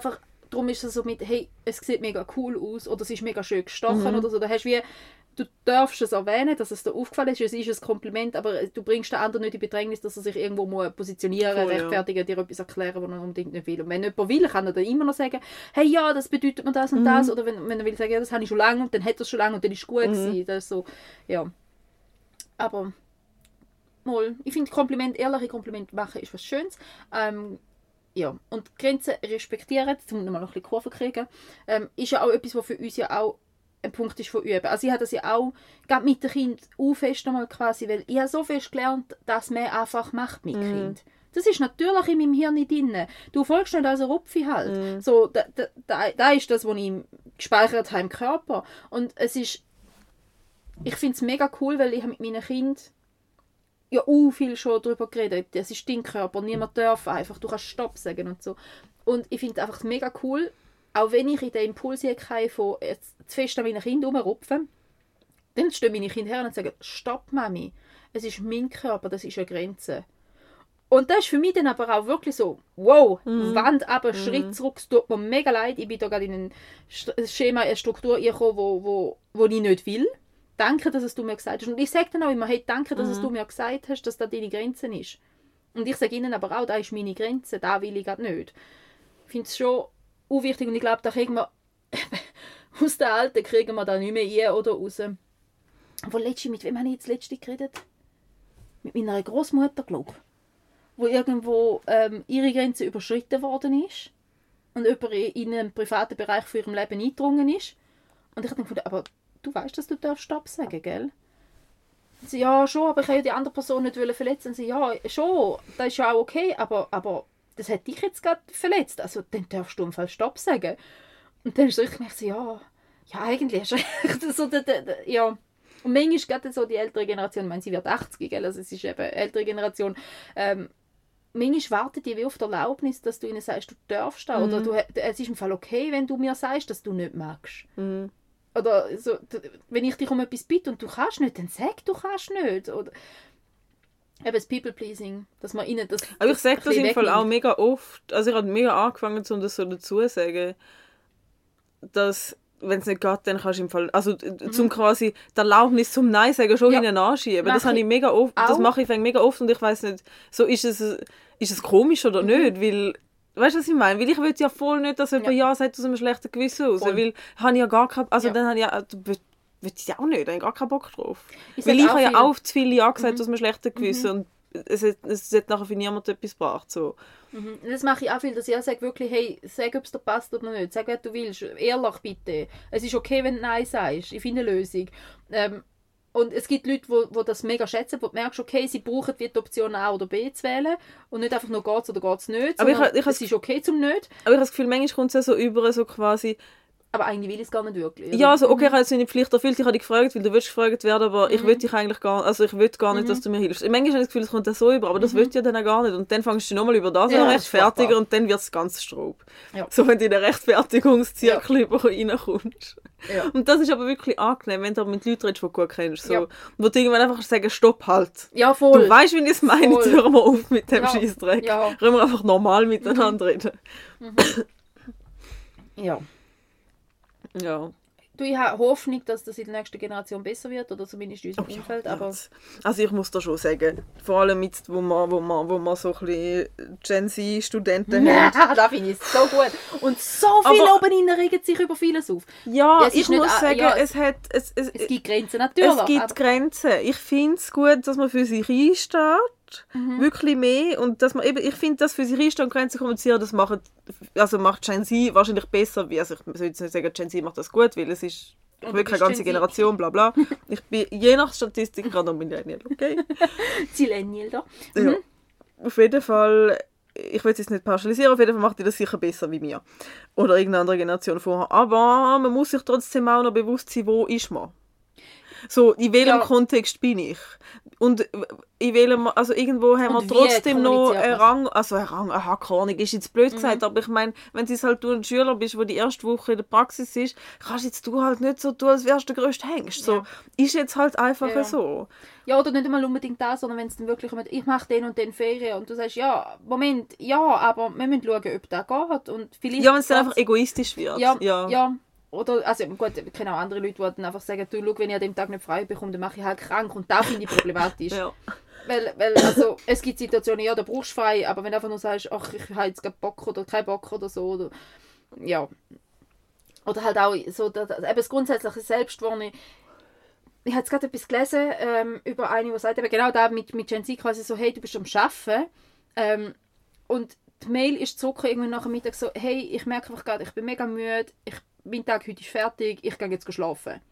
darum ist es so mit, hey, es sieht mega cool aus oder es ist mega schön gestochen mhm. oder so. Da hast wie, du darfst es erwähnen, dass es dir aufgefallen ist, es ist ein Kompliment, aber du bringst den anderen nicht in Bedrängnis, dass er sich irgendwo muss positionieren muss, rechtfertigen, ja. dir etwas erklären, was er unbedingt nicht will. Und wenn jemand will, kann er dann immer noch sagen, hey, ja, das bedeutet mir das und mhm. das. Oder wenn, wenn er will sagen, ja, das habe ich schon lange und dann hat er es schon lange und dann ist es gut mhm. gewesen. Das ist so, ja. Aber, mal, ich finde, Kompliment, ehrliche Komplimente machen ist was Schönes. Ähm, Ja, und Grenzen respektieren, um nochmal noch ein bisschen Kurve zu kriegen, ähm, ist ja auch etwas, was für uns ja auch ein Punkt ist von Üben. Also ich habe das ja auch gerade mit den Kindern auch fest einmal quasi, weil ich habe so fest gelernt, dass man einfach macht mit mm. Kind. Das ist natürlich in meinem Hirn nicht drin. Du folgst nicht als ein Rupfi halt. Mm. So, da, da, da, da ist das, was ich gespeichert habe im Körper. Und es ist, ich finde es mega cool, weil ich mit meinen Kindern ja auch viel schon darüber geredet. Das ist dein Körper, niemand darf einfach, du kannst Stopp sagen und so. Und ich finde es einfach mega cool, auch wenn ich in den Impuls habe von jetzt zu fest an meinen Kindern rumrupfen, dann stehen meine Kinder her und sagen, Stopp, Mami, es ist mein Körper, das ist eine Grenze. Und das ist für mich dann aber auch wirklich so, wow, mm. Wand aber, mm. Schritt zurück, es tut mir mega leid, ich bin da gerade in ein Schema, eine Struktur gekommen, wo, wo, wo ich nicht will. Danke, dass es du mir gesagt hast. Und ich sage dann auch immer, hey, danke, dass mm. es du mir gesagt hast, dass das deine Grenze ist. Und ich sage ihnen aber auch, das ist meine Grenze, da will ich gerade nicht. Ich finde es schon wichtig und ich glaube, da kriegen wir aus der Alten kriegen wir da nicht mehr ein oder raus. Aber letzte, mit wem habe ich jetzt letzte geredet? Mit meiner Großmutter, glaube ich. Wo irgendwo ähm, ihre Grenze überschritten worden ist und jemand in einen privaten Bereich für ihrem Leben eingedrungen ist. Und ich habe dann gedacht, aber du weißt, dass du darfst Stopp sagen, gell? Und sie, ja, schon, aber ich wollte die andere Person nicht verletzen. Und sie, ja, schon, das ist ja auch okay, aber, aber das hat dich jetzt gerade verletzt. Also, dann darfst du im Fall Stopp sagen. Und dann ist so, ich merke so, ja, ja, eigentlich ist recht. So, da, da, da, ja. Und manchmal ist gerade so die ältere Generation, ich meine, sie wird achtzig, gell? Also es ist eben ältere Generation, ähm, manchmal warten die wie auf die Erlaubnis, dass du ihnen sagst, du darfst da. Mhm. Oder du, es ist im Fall okay, wenn du mir sagst, dass du nicht magst. Mhm. Oder so, wenn ich dich um etwas bitte und du kannst nicht, dann sag, du kannst nicht. Oder eben das People-Pleasing, dass man ihnen das Aber ich sage das im Fall auch mega oft. Also ich habe mega angefangen, um das so dazu zu sagen, dass, wenn es nicht geht, dann kannst du im Fall, also mhm. zum quasi die Erlaubnis zum Nein sagen schon ja. hinten anschieben. Das habe ich mega oft, das mache ich mega oft und ich weiss nicht, so ist es, ist es komisch oder mhm. nicht, weil weißt du, was ich meine? Weil ich will ja voll nicht, dass jemand ja, ja sagt aus einem schlechten Gewissen raus. Voll. Weil habe ich ja gar keinen... Also ja. dann habe ich ja... Will ich ja auch nicht. Da habe ich gar keinen Bock drauf. Ich weil ich habe ja auch zu viel Ja gesagt mhm. aus einem schlechten Gewissen. Mhm. Und es hat, es hat nachher für niemand etwas gebracht. So. Mhm. Das mache ich auch viel, dass ich auch sage wirklich, hey, sag, ob es dir passt oder nicht. Sag, was du willst. Ehrlich bitte. Es ist okay, wenn du Nein sagst. Ich finde eine Lösung. Ähm, Und es gibt Leute, die, die das mega schätzen, wo du merkst, okay, sie brauchen die Option A oder B zu wählen und nicht einfach nur geht es oder geht es nicht, aber ich, ich, es ist okay zum nicht. Aber ich habe das Gefühl, manchmal kommt es ja so über, so quasi... Aber eigentlich will ich es gar nicht wirklich. Oder? Ja, also okay, ich habe jetzt meine Pflicht erfüllt, ich habe dich gefragt, weil du willst gefragt werden, aber mhm. ich will dich eigentlich gar, also ich will gar nicht, mhm. dass du mir hilfst. Manchmal habe ich das Gefühl, es kommt dann so über, aber das mhm. will ich ja dann auch gar nicht. Und dann fängst du nochmal über das ja, an rechtfertigen und dann wird es ganz straub. Ja. So, wenn du in den Rechtfertigungszirkel ja. reinkommst. Ja. Und das ist aber wirklich angenehm, wenn du mit Leuten redest, die du gut kennst. So, ja. Wo du irgendwann einfach sagen, stopp halt. Ja, voll. Du weißt, wie ich es meine, jetzt hören wir auf mit dem ja. Scheissdreck. Ja. Können wir einfach normal miteinander mhm. reden. Mhm. Ja. Ja. Du, ich habe Hoffnung, dass das in der nächsten Generation besser wird, oder zumindest in unserem oh, Umfeld. Ja, aber also ich muss da schon sagen, vor allem jetzt, wo man, wo man, wo man so ein bisschen Gen Z-Studenten ja, haben. Da finde ich es so gut. Und so viele aber, oben innen regen sich über vieles auf. Ja, ja ich muss nicht, sagen, ja, es, hat, es, es, es gibt Grenzen, natürlich. Es gibt Grenzen. Ich finde es gut, dass man für sich einsteht. Mhm. Wirklich mehr. Und dass man eben, ich finde, dass für sich einstehen und Grenzen kommunizieren, das macht, also macht Gen Z wahrscheinlich besser, wie, also ich soll jetzt nicht sagen, Gen Z macht das gut, weil es ist wirklich eine ganze Generation, bla bla. Ich bin je nach Statistik gerade noch Millennial, okay? Zillennial da. Mhm. Ja. Auf jeden Fall, ich will es jetzt nicht pauschalisieren, auf jeden Fall macht ihr das sicher besser wie mir. Oder irgendeine andere Generation vorher. Aber man muss sich trotzdem auch noch bewusst sein, wo ist man. So, in welchem ja. Kontext bin ich? Und in welchem, also irgendwo haben Und wir wie trotzdem noch kommuniziert einen man? Rang, also einen Rang, aha, keine Ahnung, ist jetzt blöd gesagt, Mhm. aber ich meine, wenn es halt du ein Schüler bist, der die erste Woche in der Praxis ist, kannst jetzt du halt nicht so tun, als wärst du der grösste Hengst. So, Ja. ist jetzt halt einfach Ja. so. Ja, oder nicht einmal unbedingt das, sondern wenn es dann wirklich kommt, ich mache den und den Ferien und du sagst, ja, Moment, ja, aber wir müssen schauen, ob das geht und vielleicht... Ja, wenn es dann geht's- einfach egoistisch wird. Ja, ja. ja. Oder, also gut, ich kenne auch andere Leute, die dann einfach sagen, du, schau, wenn ich an dem Tag nicht frei bekomme, dann mache ich halt krank. Und das finde ich problematisch. Ja. Weil, weil, also, es gibt Situationen, ja, da brauchst du frei, aber wenn du einfach nur sagst, ach, ich habe jetzt keinen Bock oder keinen Bock oder so, oder, ja. Oder halt auch so, das, das, eben das grundsätzliche Selbstwarne. Ich habe jetzt gerade etwas gelesen ähm, über eine, die sagt, eben genau da mit, mit Gen Z quasi so, hey, du bist am Arbeiten. Ähm, und die Mail ist zurückgekommen, irgendwann nach dem Mittag so, hey, ich merke einfach gerade, ich bin mega müde, ich, mein Tag heute ist fertig, ich gehe jetzt schlafen.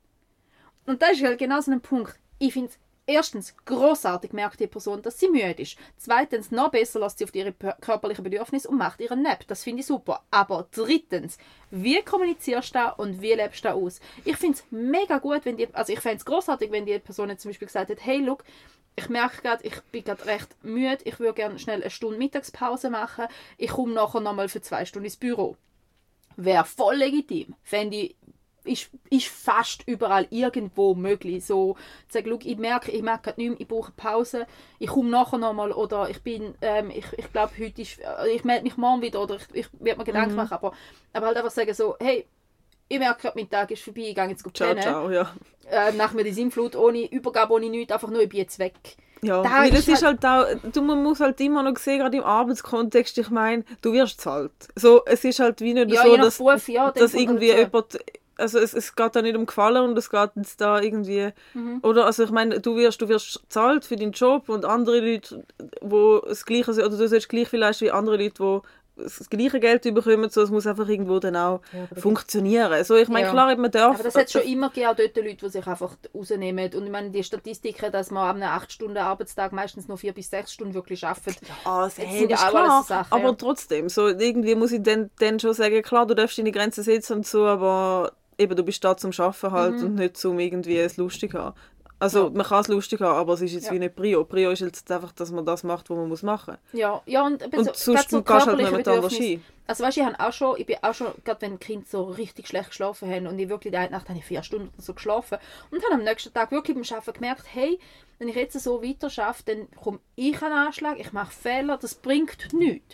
Und das ist halt genau so ein Punkt. Ich finde es erstens grossartig, merkt die Person, dass sie müde ist. Zweitens, noch besser lässt sie auf ihre körperlichen Bedürfnisse und macht ihren Nap. Das finde ich super. Aber drittens, wie kommunizierst du das und wie lebst du das aus? Ich finde es mega gut, wenn die, also ich fände es grossartig, wenn die Person jetzt zum Beispiel gesagt hat, hey, look, ich merke gerade, ich bin gerade recht müde, ich würde gerne schnell eine Stunde Mittagspause machen, ich komme nachher nochmal für zwei Stunden ins Büro. Wäre voll legitim. Fände ich, ist, ist fast überall irgendwo möglich. So, zu sagen, ich merke, ich merke gerade nicht mehr, ich brauche Pause, ich komme nachher nochmal oder ich bin, ähm, ich, ich glaube, heute ist, ich melde mich morgen wieder oder ich, ich werde mir Gedanken Mhm. machen, aber, aber halt einfach sagen so, hey, ich merke gerade, mein Tag ist vorbei, ich gehe jetzt Ciao, pennen. ciao, ja. Äh, nach mir die Sinnflut, ohne Übergabe, ohne nichts, einfach nur, ich bin jetzt weg. Ja, Da weil ist es ist halt auch, du, man muss halt immer noch sehen, gerade im Arbeitskontext, ich meine, du wirst zahlt. So, es ist halt wie nicht Ja, so, je nach dass, Beruf, ja, dass dann kommt irgendwie halt jemand, also es, es geht da nicht um Gefallen und es geht jetzt da irgendwie, Mhm. oder, also ich meine, du wirst, du wirst zahlt für deinen Job und andere Leute, wo das Gleiche, oder du sollst gleich viel leisten wie andere Leute, die das gleiche Geld bekommen, so, es muss einfach irgendwo dann auch Ja, aber da funktionieren. So, ich meine, Ja. klar, man darf... Aber das hat es schon immer gegeben, auch dort Leute, die sich einfach rausnehmen. Und ich meine, die Statistiken, dass man an einem acht Stunden Arbeitstag meistens nur vier bis sechs Stunden wirklich arbeitet. Ah, das, Jetzt hey, sind das ja ist auch alles klar, so Sachen, aber ja. trotzdem, so, irgendwie muss ich dann, dann schon sagen, klar, du darfst deine Grenzen setzen und so, aber eben, du bist da zum Arbeiten halt Mhm. und nicht zum irgendwie es lustig haben. Also, Ja. man kann es lustig haben, aber es ist jetzt Ja. wie nicht Prio. Prio ist jetzt einfach, dass man das macht, was man muss machen. Ja, ja und, eben Und so, sonst gerade so gehst du halt körperliche niemand anders Bedürfnisse. hin. Also weißt du, ich habe auch schon, ich bin auch schon, gerade wenn die Kinder so richtig schlecht geschlafen haben und ich wirklich die eine Nacht habe ich vier Stunden oder so geschlafen und habe am nächsten Tag wirklich beim Arbeiten gemerkt, hey, wenn ich jetzt so weiter schaffe, dann komme ich einen Anschlag, ich mache Fehler, das bringt nichts.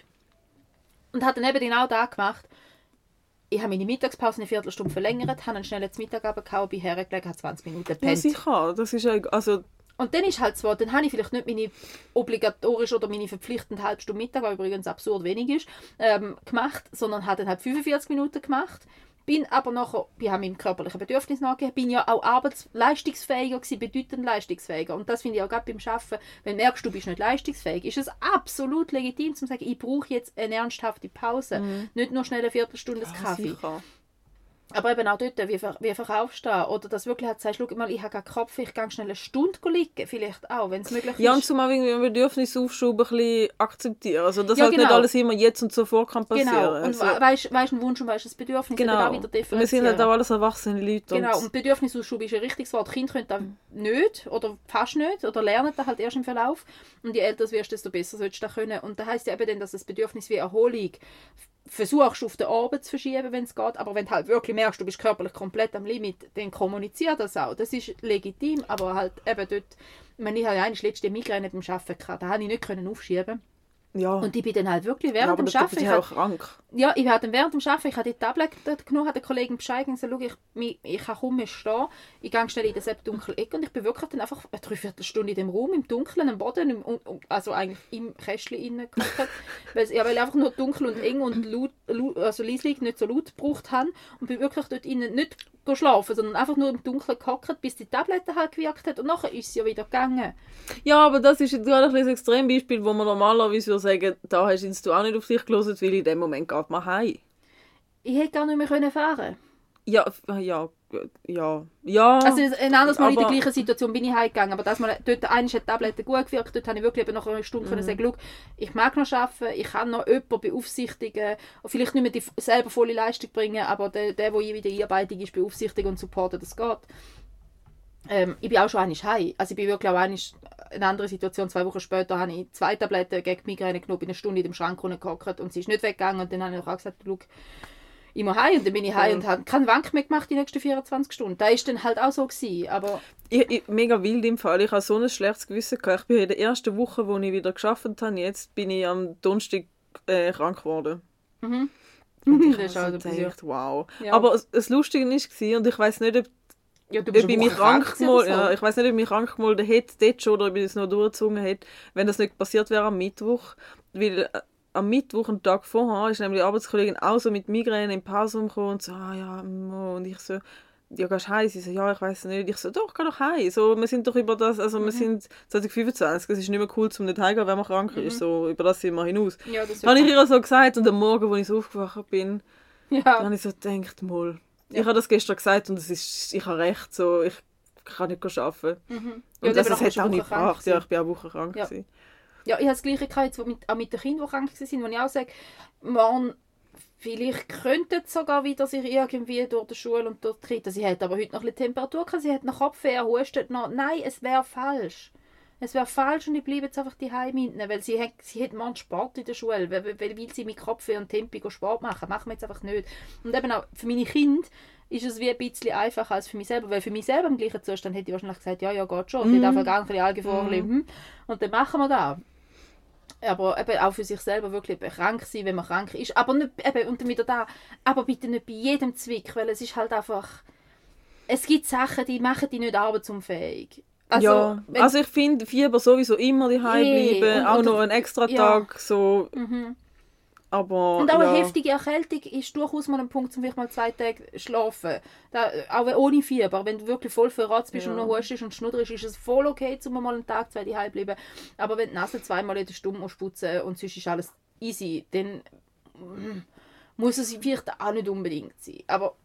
Und habe dann eben genau das gemacht. Ich habe meine Mittagspause eine Viertelstunde verlängert, habe einen schnellen Mittagabend gehauen, bin hergelegt, habe zwanzig Minuten Ja, gepennt. sicher. Das ist ja, also, Und dann ist halt zwar, dann habe ich vielleicht nicht meine obligatorische oder meine verpflichtende halbe Stunde Mittag, was übrigens absurd wenig ist, ähm, gemacht, sondern habe dann halt fünfundvierzig Minuten gemacht. Bin aber nachher, ich habe meinem körperlichen Bedürfnis nachgegeben, bin ja auch arbeitsleistungsfähiger gewesen, bedeutend leistungsfähiger. Und das finde ich auch gerade beim Arbeiten, wenn du merkst, du bist nicht leistungsfähig, ist es absolut legitim zu sagen, ich brauche jetzt eine ernsthafte Pause. Mhm. Nicht nur schnell eine Viertelstunde ja, Kaffee. sicher. Aber eben auch dort, wie, ver- wie verkaufst du das? Oder dass wirklich halt sagst, schau mal, ich habe keinen Kopf, ich gehe schnell eine Stunde liegen, vielleicht auch, wenn es möglich Ja, und ist. zum irgendwie ein Bedürfnisaufschub ein bisschen akzeptieren. Also, dass Ja, halt nicht genau. alles immer jetzt und sofort kann passieren. Genau, und Also, we- weisst weisst einen Wunsch und weisst das Bedürfnis, eben genau. auch wieder Wir sind differenzieren. halt auch alles erwachsene Leute. Genau, und und Bedürfnisausschub ist ein richtiges Wort. Kinder können das nicht oder fast nicht oder lernen das halt erst im Verlauf. Und je älter du wirst, desto besser solltest du das können. Und das heisst ja eben dann, dass das Bedürfnis wie Erholung versuchst auf den Abend zu verschieben, wenn es geht. Aber wenn du halt wirklich merkst, du bist körperlich komplett am Limit, dann kommunizier das auch. Das ist legitim, aber halt eben dort, wenn ich halt eigentlich letzte Migräne beim Arbeiten hatte, da konnte ich nicht können aufschieben. ja. Und ich bin dann halt wirklich ja, während aber dem das Arbeiten, ist ich ja hab- auch krank. ja, ich hatte während dem Arbeiten, ich habe die Tabletten genommen, habe den Kollegen Bescheid gegeben, so, schau, ich, mi- ich kann kaum mehr stehen, ich gehe schnell in das dunkle Ecke und ich bin wirklich dann einfach eine Dreiviertelstunde in dem Raum, im Dunkeln, am Boden, im, um, um, also eigentlich im Kästchen innen gehockt, weil, ja, weil ich einfach nur dunkel und eng und laut, laut, also leislich nicht so laut gebraucht habe und bin wirklich dort innen nicht schlafen, sondern einfach nur im Dunkeln gehockt, bis die Tablette halt gewirkt hat und nachher ist es ja wieder gegangen. Ja, aber das ist jetzt gerade ein bisschen ein Extrembeispiel, wo man normalerweise würde sagen, da hast jetzt du auch nicht auf dich gehört, weil in dem Moment geht man heim. Ich hätte gar nicht mehr können fahren. Ja, f- ja, ja, ja. Also ein anderes Mal in der aber- gleichen Situation bin ich heimgegangen, aber das Mal, dort einmal hat die Tablette gut gewirkt, dort habe ich wirklich eben nach einer Stunde können sagen, schau, ich mag noch arbeiten, ich kann noch jemanden beaufsichtigen, und vielleicht nicht mehr die selber volle Leistung bringen, aber der, der, der in der Einarbeitung ist, beaufsichtigen und supporten, das geht. Ähm, ich bin auch schon einmal heim. Also ich bin wirklich auch einmal, eine andere Situation, zwei Wochen später habe ich zwei Tabletten gegen die Migräne genommen, bin eine Stunde in dem Schrank gehockt und sie ist nicht weggegangen. Und dann habe ich auch gesagt, schau, ich muss heim. Und dann bin ich heim ja. und habe keinen Wank mehr gemacht die nächsten vierundzwanzig Stunden. Das war dann halt auch so gewesen, aber... Ich, ich, mega wild im Fall. Ich habe so ein schlechtes Gewissen gehabt. Ich bin in der ersten Woche, wo ich wieder gearbeitet habe, jetzt bin ich am Donnerstag äh, krank geworden. Mhm. Und ich das ist habe also so gedacht, wow. Ja. Aber das Lustige war, und ich weiss nicht, ob Ja, du ob bist ich eine mich Woche krank krank gemeldet, oder so. ja, ich weiß nicht, ob ich mich krank gemeldet hätte dort schon oder ob ich es noch durchgezogen hätte, wenn das nicht passiert wäre am Mittwoch. Weil äh, am Mittwoch, einen Tag vorher, ist nämlich die Arbeitskollegin auch so mit Migräne im Pausum gekommen und so, ah ja, mm, und ich so, ja, gehst du heim? Sie so, ja, ich weiß nicht. Ich so, doch, geh doch heim. So, wir sind doch über das, also wir Mhm. sind zwanzig fünfundzwanzig, es ist nicht mehr cool, zum nicht heimgehen, wenn man krank ist. Mhm. So, über das sind wir hinaus. Ja, das Habe ich wird- ihr so gesagt und am Morgen, als ich so aufgewacht bin, dann ja. habe ich so gedacht, mal, Ja. ich habe das gestern gesagt und es ist, ich habe recht, so, ich kann nicht arbeiten. Mhm. Und Ja, das, eben, das dann hat auch bist du nicht Woche krank gebracht. Ja, gewesen. ich bin auch Woche krank. Ja. gewesen. Ja, ich habe das Gleiche gehabt, jetzt, wo mit, auch mit den Kindern, die krank waren, wo ich auch sage, man, vielleicht könnte es sogar wieder sich irgendwie durch die Schule und durch die Kita. Sie hat aber heute noch ein bisschen Temperatur gehabt, sie hat noch Kopfweh, hustet noch. Nein, es wäre falsch. Es wäre falsch und ich bleibe jetzt einfach daheim mitnehmen, weil sie hat, sie hat morgen Sport in der Schule, weil, weil, weil sie mit Kopfweh und Tempi Sport machen. Machen wir jetzt einfach nicht. Und eben auch für meine Kinder ist es wie ein bisschen einfacher als für mich selber, weil für mich selber im gleichen Zustand hätte ich wahrscheinlich gesagt, ja, ja, geht schon, ich Mhm. darf ja gar nicht Alge vorleben. Mhm. Und dann machen wir das. Aber eben auch für sich selber wirklich eben krank sein, wenn man krank ist. Aber nicht, eben, und dann wieder da, aber bitte nicht bei jedem Zwick, weil es ist halt einfach, es gibt Sachen, die machen die nicht arbeitsunfähig. Also, ja, wenn, also ich finde, Fieber sowieso immer daheim Eh, bleiben, und- auch und- noch einen extra ja. Tag, so, mhm. aber Und auch ja. eine heftige Erkältung ist durchaus mal ein Punkt, um vielleicht mal zwei Tage schlafen. Da, auch ohne Fieber, wenn du wirklich voll verratzt bist Ja. und noch hustest und schnudderst, ist es voll okay, um mal einen Tag, zwei daheim zu bleiben. Aber wenn die Nase zweimal in der Stunde musst putzen und sonst ist alles easy, dann mm, muss es vielleicht auch nicht unbedingt sein. Aber,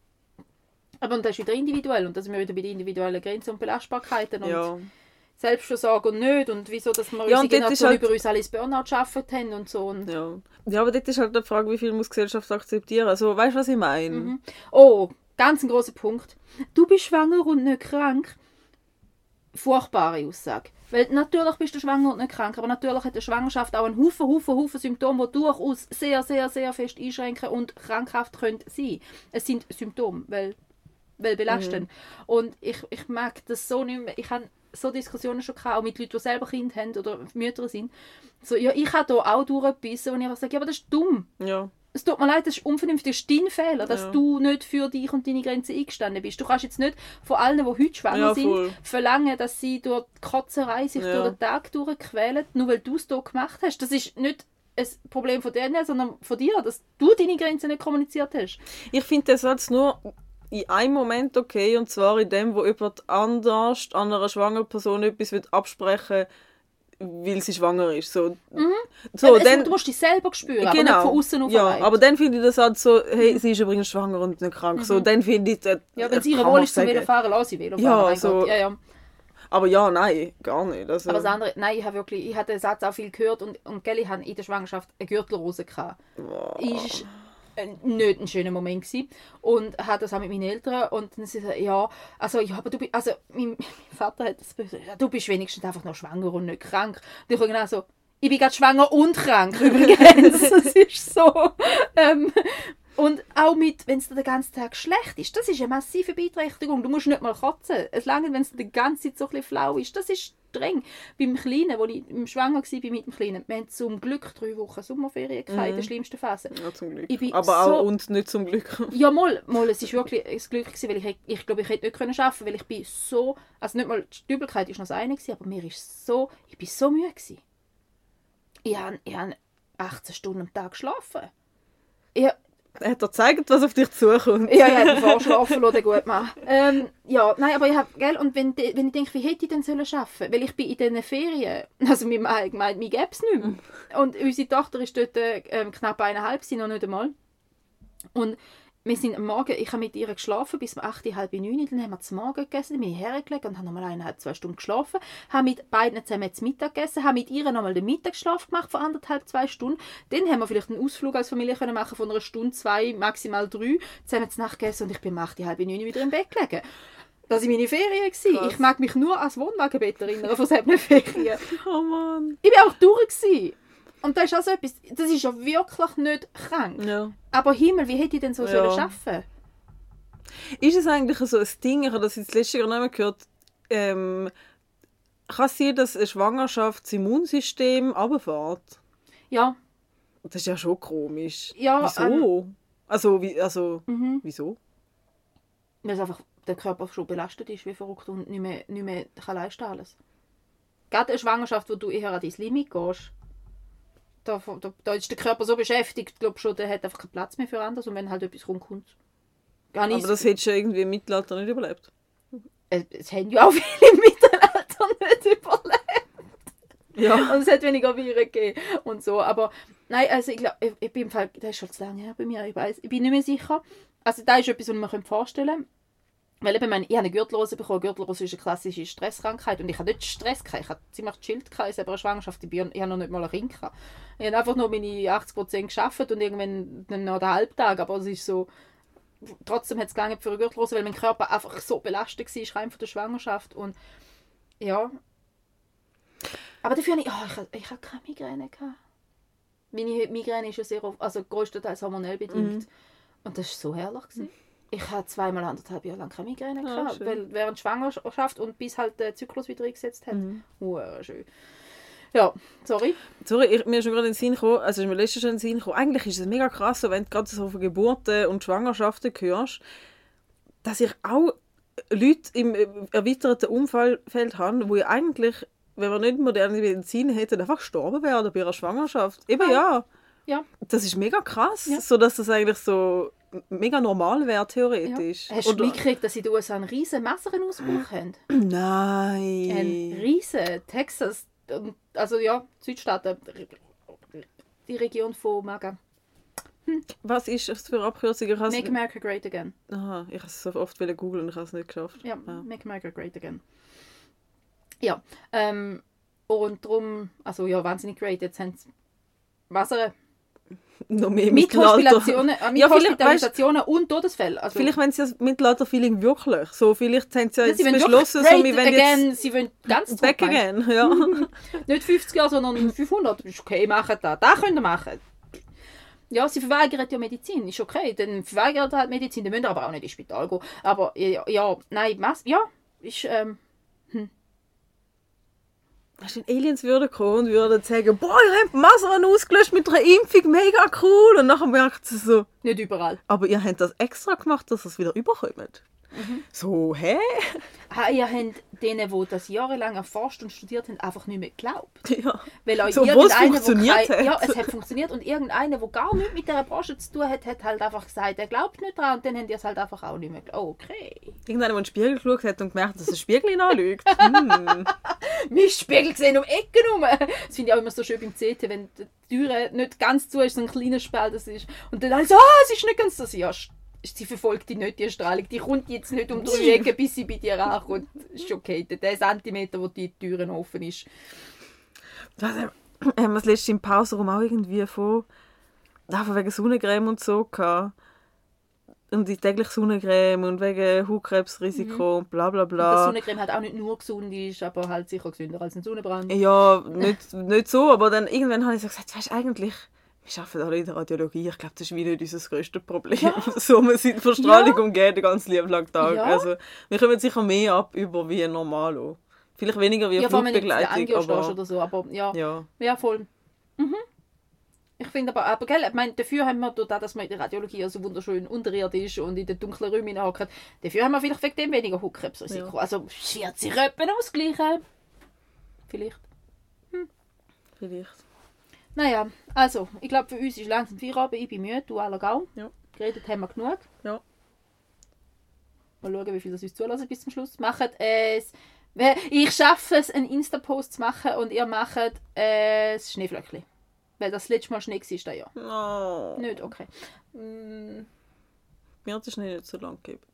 aber und das ist wieder individuell und da sind wir wieder bei den individuellen Grenzen und Belastbarkeiten und Ja. Selbstversorgung und nicht und wieso, dass wir Ja, unsere und dort ist Generation halt- über uns alle ins Burnout gearbeitet haben und so. Und Ja. ja, aber dort ist halt die Frage, wie viel muss die Gesellschaft akzeptieren. Also, weißt du, was ich meine? Mhm. Oh, ganz ein großer Punkt. Du bist schwanger und nicht krank. Furchtbare Aussage. Weil natürlich bist du schwanger und nicht krank, aber natürlich hat eine Schwangerschaft auch einen Haufen, Haufen, Haufen Symptome, die durchaus sehr, sehr, sehr fest einschränken und krankhaft können sein. Es sind Symptome, weil, weil belastend. Und ich, ich merke das so nicht mehr. Ich habe so Diskussionen schon gehabt, auch mit Leuten, die selber Kinder haben oder Mütter sind. So, ja, ich habe da auch durchgebissen und ich einfach sage, ja, aber das ist dumm. Ja. Es tut mir leid, das ist unvernünftig, das ist dein Fehler, dass Ja. du nicht für dich und deine Grenzen eingestanden bist. Du kannst jetzt nicht von allen, die heute schwanger Ja, sind, voll. verlangen, dass sie durch die Kotzerei sich Ja. durch den Tag durchquälen, nur weil du es hier gemacht hast. Das ist nicht ein Problem von denen, sondern von dir, dass du deine Grenzen nicht kommuniziert hast. Ich finde den Satz nur in einem Moment okay, und zwar in dem, wo jemand anders an einer schwangeren Person etwas will absprechen will, weil sie schwanger ist. So, so Aber es, dann, du musst dich selber spüren, aber genau, nicht von außen auf ja, aber dann finde ich den Satz so, hey, sie ist übrigens schwanger und nicht krank. So, dann finde ich, äh, Ja, wenn sie kann ihre man Wohl ist zum sagen. Velofahren, lass sie Velofahren. Ja, mein so- Gott. Ja, ja. Aber ja, nein, gar nicht. Also, Aber das andere, nein, ich habe wirklich, ich habe den Satz auch viel gehört und, und gell, ich hatte in der Schwangerschaft eine Gürtelrose gehabt. Ist äh, nicht ein schöner Moment gewesen. Und hatte das auch mit meinen Eltern und dann sie so, ja, also ja, aber du bist, also mein, mein Vater hat das gesagt, ja, du bist wenigstens einfach noch schwanger und nicht krank. Und ich habe genau so, ich bin gerade schwanger und krank übrigens. Das ist so. Ähm, und auch mit, wenn es dir den ganzen Tag schlecht ist, das ist eine massive Beeinträchtigung. Du musst nicht mal kotzen. Es lange, wenn es dir die ganze Zeit so ein bisschen flau ist. Das ist streng. Beim Kleinen, wo ich im Schwanger war mit dem Kleinen, wir haben zum Glück drei Wochen Sommerferien gehabt, in der schlimmsten Phase. ja, zum Glück. Ich bin Aber so- auch und nicht zum Glück. Ja, mal, mal, es war wirklich ein Glück, gewesen, weil ich, ich glaube, ich hätte nicht können arbeiten können, weil ich bin so, also nicht mal die Übelkeit war noch das eine, gewesen, aber mir ist so, ich bin so müde gewesen. Ich habe, ich habe achtzehn Stunden am Tag geschlafen. Ich, Er hat dir gezeigt, was auf dich zukommt. ja, ich habe den Vorschlafen lassen, gut machen. Ähm, ja, nein, aber ich habe, gell, und wenn, de- wenn ich denke, wie hätte ich denn sollen arbeiten? Weil ich bin in diesen Ferien, also mein Mann hat gemeint, mir gäbe es nicht mehr. Und unsere Tochter ist dort ähm, knapp eineinhalb, sie noch nicht einmal. Und wir sind am Morgen, ich habe mit ihr geschlafen bis um acht, halb neun, dann haben wir zum Morgen gegessen, dann bin ich hergelegt und habe nochmal eineinhalb, zwei Stunden geschlafen, habe mit beiden zusammen zum Mittag gegessen, habe mit ihr nochmal den Mittagsschlaf gemacht von anderthalb, zwei Stunden, dann haben wir vielleicht einen Ausflug als Familie können machen von einer Stunde, zwei, maximal drei, zusammen zu Nacht gegessen und ich bin um acht, halb neun wieder im Bett gelegen. Das waren meine Ferien. Krass. Ich mag mich nur ans Wohnwagenbett erinnern von solchen Ferien. Oh Mann. Ich war auch durch. Gewesen. Und das ist also etwas, das ist ja wirklich nicht krank. Ja. Aber Himmel, wie hätte ich denn so ja. sollen schaffen? Ist es eigentlich so ein Ding, ich habe das jetzt letztes Jahr noch einmal gehört, ähm, kann es sein, dass eine Schwangerschaft das Immunsystem runterfährt? Ja. Das ist ja schon komisch. Ja, wieso? Ähm, also, wie, also mhm. wieso? Weil es einfach der Körper schon belastet ist, wie verrückt und nicht mehr, nicht mehr kann leisten alles. Gerade eine Schwangerschaft, wo du eher an dein Limit gehst, da, da, da ist der Körper so beschäftigt, glaube schon, der hat einfach keinen Platz mehr für anderes und wenn halt etwas rumkommt. Gar nicht. Aber das hättest du ja irgendwie im Mittelalter nicht überlebt. Es, es haben ja auch viele im Mittelalter nicht überlebt. Ja. Und es hat weniger Viren gegeben und so. Aber nein, also ich glaube, ich, ich bin im Fall, das ist schon zu lange her bei mir, ich weiß, ich bin nicht mehr sicher. Also da ist etwas, was ich mir vorstellen könnte. Weil eben, ich habe eine Gürtelrose bekommen. Gürtelrose ist eine klassische Stresskrankheit. Und ich hatte nicht Stress gehabt. Ich hatte ziemlich chillt gehabt in selber Schwangerschaft. Ich habe noch nicht mal einen Ring gehabt. Ich habe einfach nur meine achtzig Prozent gearbeitet und irgendwann dann noch den Halbtag. Aber es ist so, trotzdem hat es gegangen für eine Gürtelrose, weil mein Körper einfach so belastet war, rein von der Schwangerschaft. Und ja. Aber dafür habe ich, oh, ich, habe, ich habe keine Migräne gehabt. Meine Migräne ist ja sehr oft, also größtenteils hormonell bedingt. Mhm. Und das war so herrlich gewesen. Ich hatte zweimal anderthalb Jahre lang keine Migräne gehabt, oh, weil während Schwangerschaft und bis halt der Zyklus wieder eingesetzt hat. Mhm. Oh, schön. Ja, sorry. Sorry, ich, mir ist schon gerade in den Sinn gekommen, also ist mir letztens schon in den Sinn gekommen, eigentlich ist es mega krass, so, wenn du gerade so von Geburten und Schwangerschaften hörst, dass ich auch Leute im erweiterten Umfeld habe, die eigentlich, wenn wir nicht moderne Medizin hätten, einfach gestorben wären bei ihrer Schwangerschaft. Eben ja. Ja. Das ist mega krass, ja. so dass das eigentlich so mega normal wäre, theoretisch. Ja. Hast du mitgekriegt, dass in den U S A einen riesen Massenausbruch haben? Nein. Ein riesen. Texas, also ja, Südstaaten, die Region von MAGA. Hm. Was ist das für Abkürzung? Make America Great Again. Aha, ich habe es so oft googeln und ich habe es nicht geschafft. Ja, ah. Make America Great Again. Ja, ähm, und darum, also ja, wahnsinnig great, jetzt haben sie Wasser... Noch mehr mit Hospitalisationen, äh, mit ja, Hospitalisationen weißt, und Todesfällen. Also, vielleicht wollen sie das Mittelalter-Feeling wirklich. So, vielleicht haben sie ja jetzt sie beschlossen, so, wir wollen again, jetzt sie wollen ganz back zurück, again. Ja. Nicht fünfzig Jahre, sondern fünfhundert. Ist okay, machen das. Das könnt ihr machen. Ja, sie verweigern ja Medizin. Ist okay, dann verweigern halt Medizin. Dann müssen aber auch nicht ins Spital gehen. Aber ja, ja nein, ja, ist... Ähm, hm. Weißt du, wenn Aliens würden kommen und würden sagen, boah, ihr habt Masern ausgelöscht mit einer Impfung, mega cool. Und nachher merkt sie so... Nicht überall. Aber ihr habt das extra gemacht, dass ihr es wieder überkommt. Mhm. So, hä? Ah, ihr habt denen, die das jahrelang erforscht und studiert haben, einfach nicht mehr geglaubt. Ja. Weil auch so, wo es funktioniert kein, Ja, es hat funktioniert. Und irgendeiner, der gar nichts mit dieser Branche zu tun hat, hat halt einfach gesagt, er glaubt nicht dran. Und dann haben die es halt einfach auch nicht mehr geglaubt. Oh, okay. Irgendeiner, der in den Spiegel geschaut hat und gemerkt, dass ein Spiegel anlügt. Hm. Mein Spiegel gesehen um die Ecke rum. Das finde ich auch immer so schön beim C T, wenn die Türe nicht ganz zu ist, so ein kleiner Spalt das ist. Und dann alles, ah, oh, es ist nicht ganz das. Ja, sie verfolgt die nicht, die Strahlung. Die kommt jetzt nicht um drei Ecken, bis sie bei dir ankommt. Das ist okay. Der Zentimeter, wo die Türe offen ist. Das haben wir das letzte im Pausenraum auch irgendwie von, von wegen Sonnencreme und so gehabt. Und die tägliche Sonnencreme und wegen Hautkrebsrisiko mhm. und bla bla bla. Und dass Sonnencreme halt auch nicht nur gesund ist, aber halt sicher gesünder als ein Sonnenbrand. Ja, nicht, nicht so, aber dann irgendwann habe ich so gesagt, weißt du, eigentlich, wir arbeiten alle in der Radiologie, ich glaube, das ist wie nicht unser grösstes Problem. Ja. So, wir sind von Strahlung ja. umgeben den ganzen lieben langen Tag. Ja. Also, wir kommen sicher mehr ab über wie normal auch. Vielleicht weniger wie ja, Flugbegleitung. Ja, aber oder so, aber ja, ja. ja voll. Mhm. Ich finde aber, aber gell, ich meine, dafür haben wir, dadurch, dass man in der Radiologie so also wunderschön unterirdisch und in den dunklen Räumen hockt, dafür haben wir vielleicht wegen dem weniger Hautkrebsrisiko. Ja. Also wird sich etwas ausgleichen. Vielleicht. Hm. Vielleicht. Naja, also, ich glaube, für uns ist langsam Feierabend, ich bin müde, du alle auch. Ja. Geredet haben wir genug. Ja. Mal schauen, wie viel das uns zulassen bis zum Schluss. Macht es... Ich schaffe es, einen Insta-Post zu machen und ihr macht äh, das Schneeflöckchen. Weil das letzte Mal Schnee war, das Jahr. No. Nicht, okay. Mm. Mir hat der Schnee nicht so lange gegeben.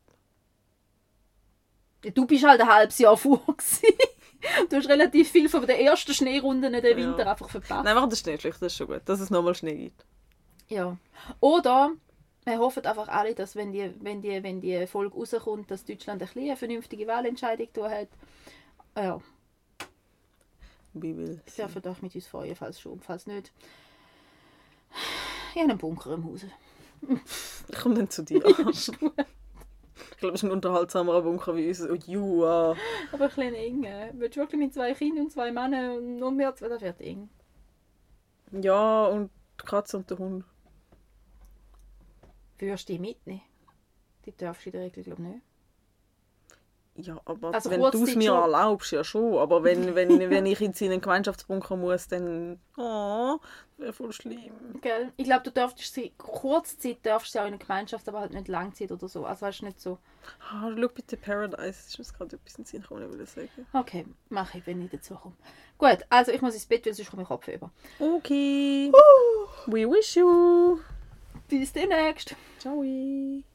Du bist halt ein halbes Jahr vor. Du hast relativ viel von den ersten Schneerunden in den Winter ja. einfach verpasst. Nein, mach das Schneeflöckchen, das ist schon gut, dass es nochmal Schnee gibt. Ja. Oder wir hoffen einfach alle, dass wenn die, wenn die, wenn die Folge rauskommt, dass Deutschland ein bisschen eine vernünftige Wahlentscheidung da hat. Ja. Wie will Ich darf euch mit uns freuen, falls schon, falls nicht. Ich habe einen Bunker im Haus. Ich komme dann zu dir. Ich glaube, es ist ein unterhaltsamer Bunker wie unser. Oh, Jua. Aber ein bisschen eng. Willst du wirklich mit zwei Kindern und zwei Männern und noch mehr? Das wird eng. Ja, und die Katze und der Hund. Würdest du die mitnehmen? Die darfst du in der Regel, glaube ich, nicht. Ja, aber Also wenn du es Kurzzeit mir schon. erlaubst, ja schon. Aber wenn, wenn, wenn ich jetzt in einen Gemeinschaftsbunker muss, dann... Oh, das wäre voll schlimm. Gell? Ich glaube, du darfst sie, Kurzzeit darfst du ja auch in der Gemeinschaft, aber halt nicht Langzeit oder so. Also weißt du, nicht so. Ah, schau bitte Paradise. Das ist mir gerade etwas in den Sinn gekommen, ich will sagen. Okay, mache ich, wenn ich dazu komme. Gut, also ich muss ins Bett, weil sonst komme ich Kopf über. Okay. We wish you. Bis demnächst. Ciao.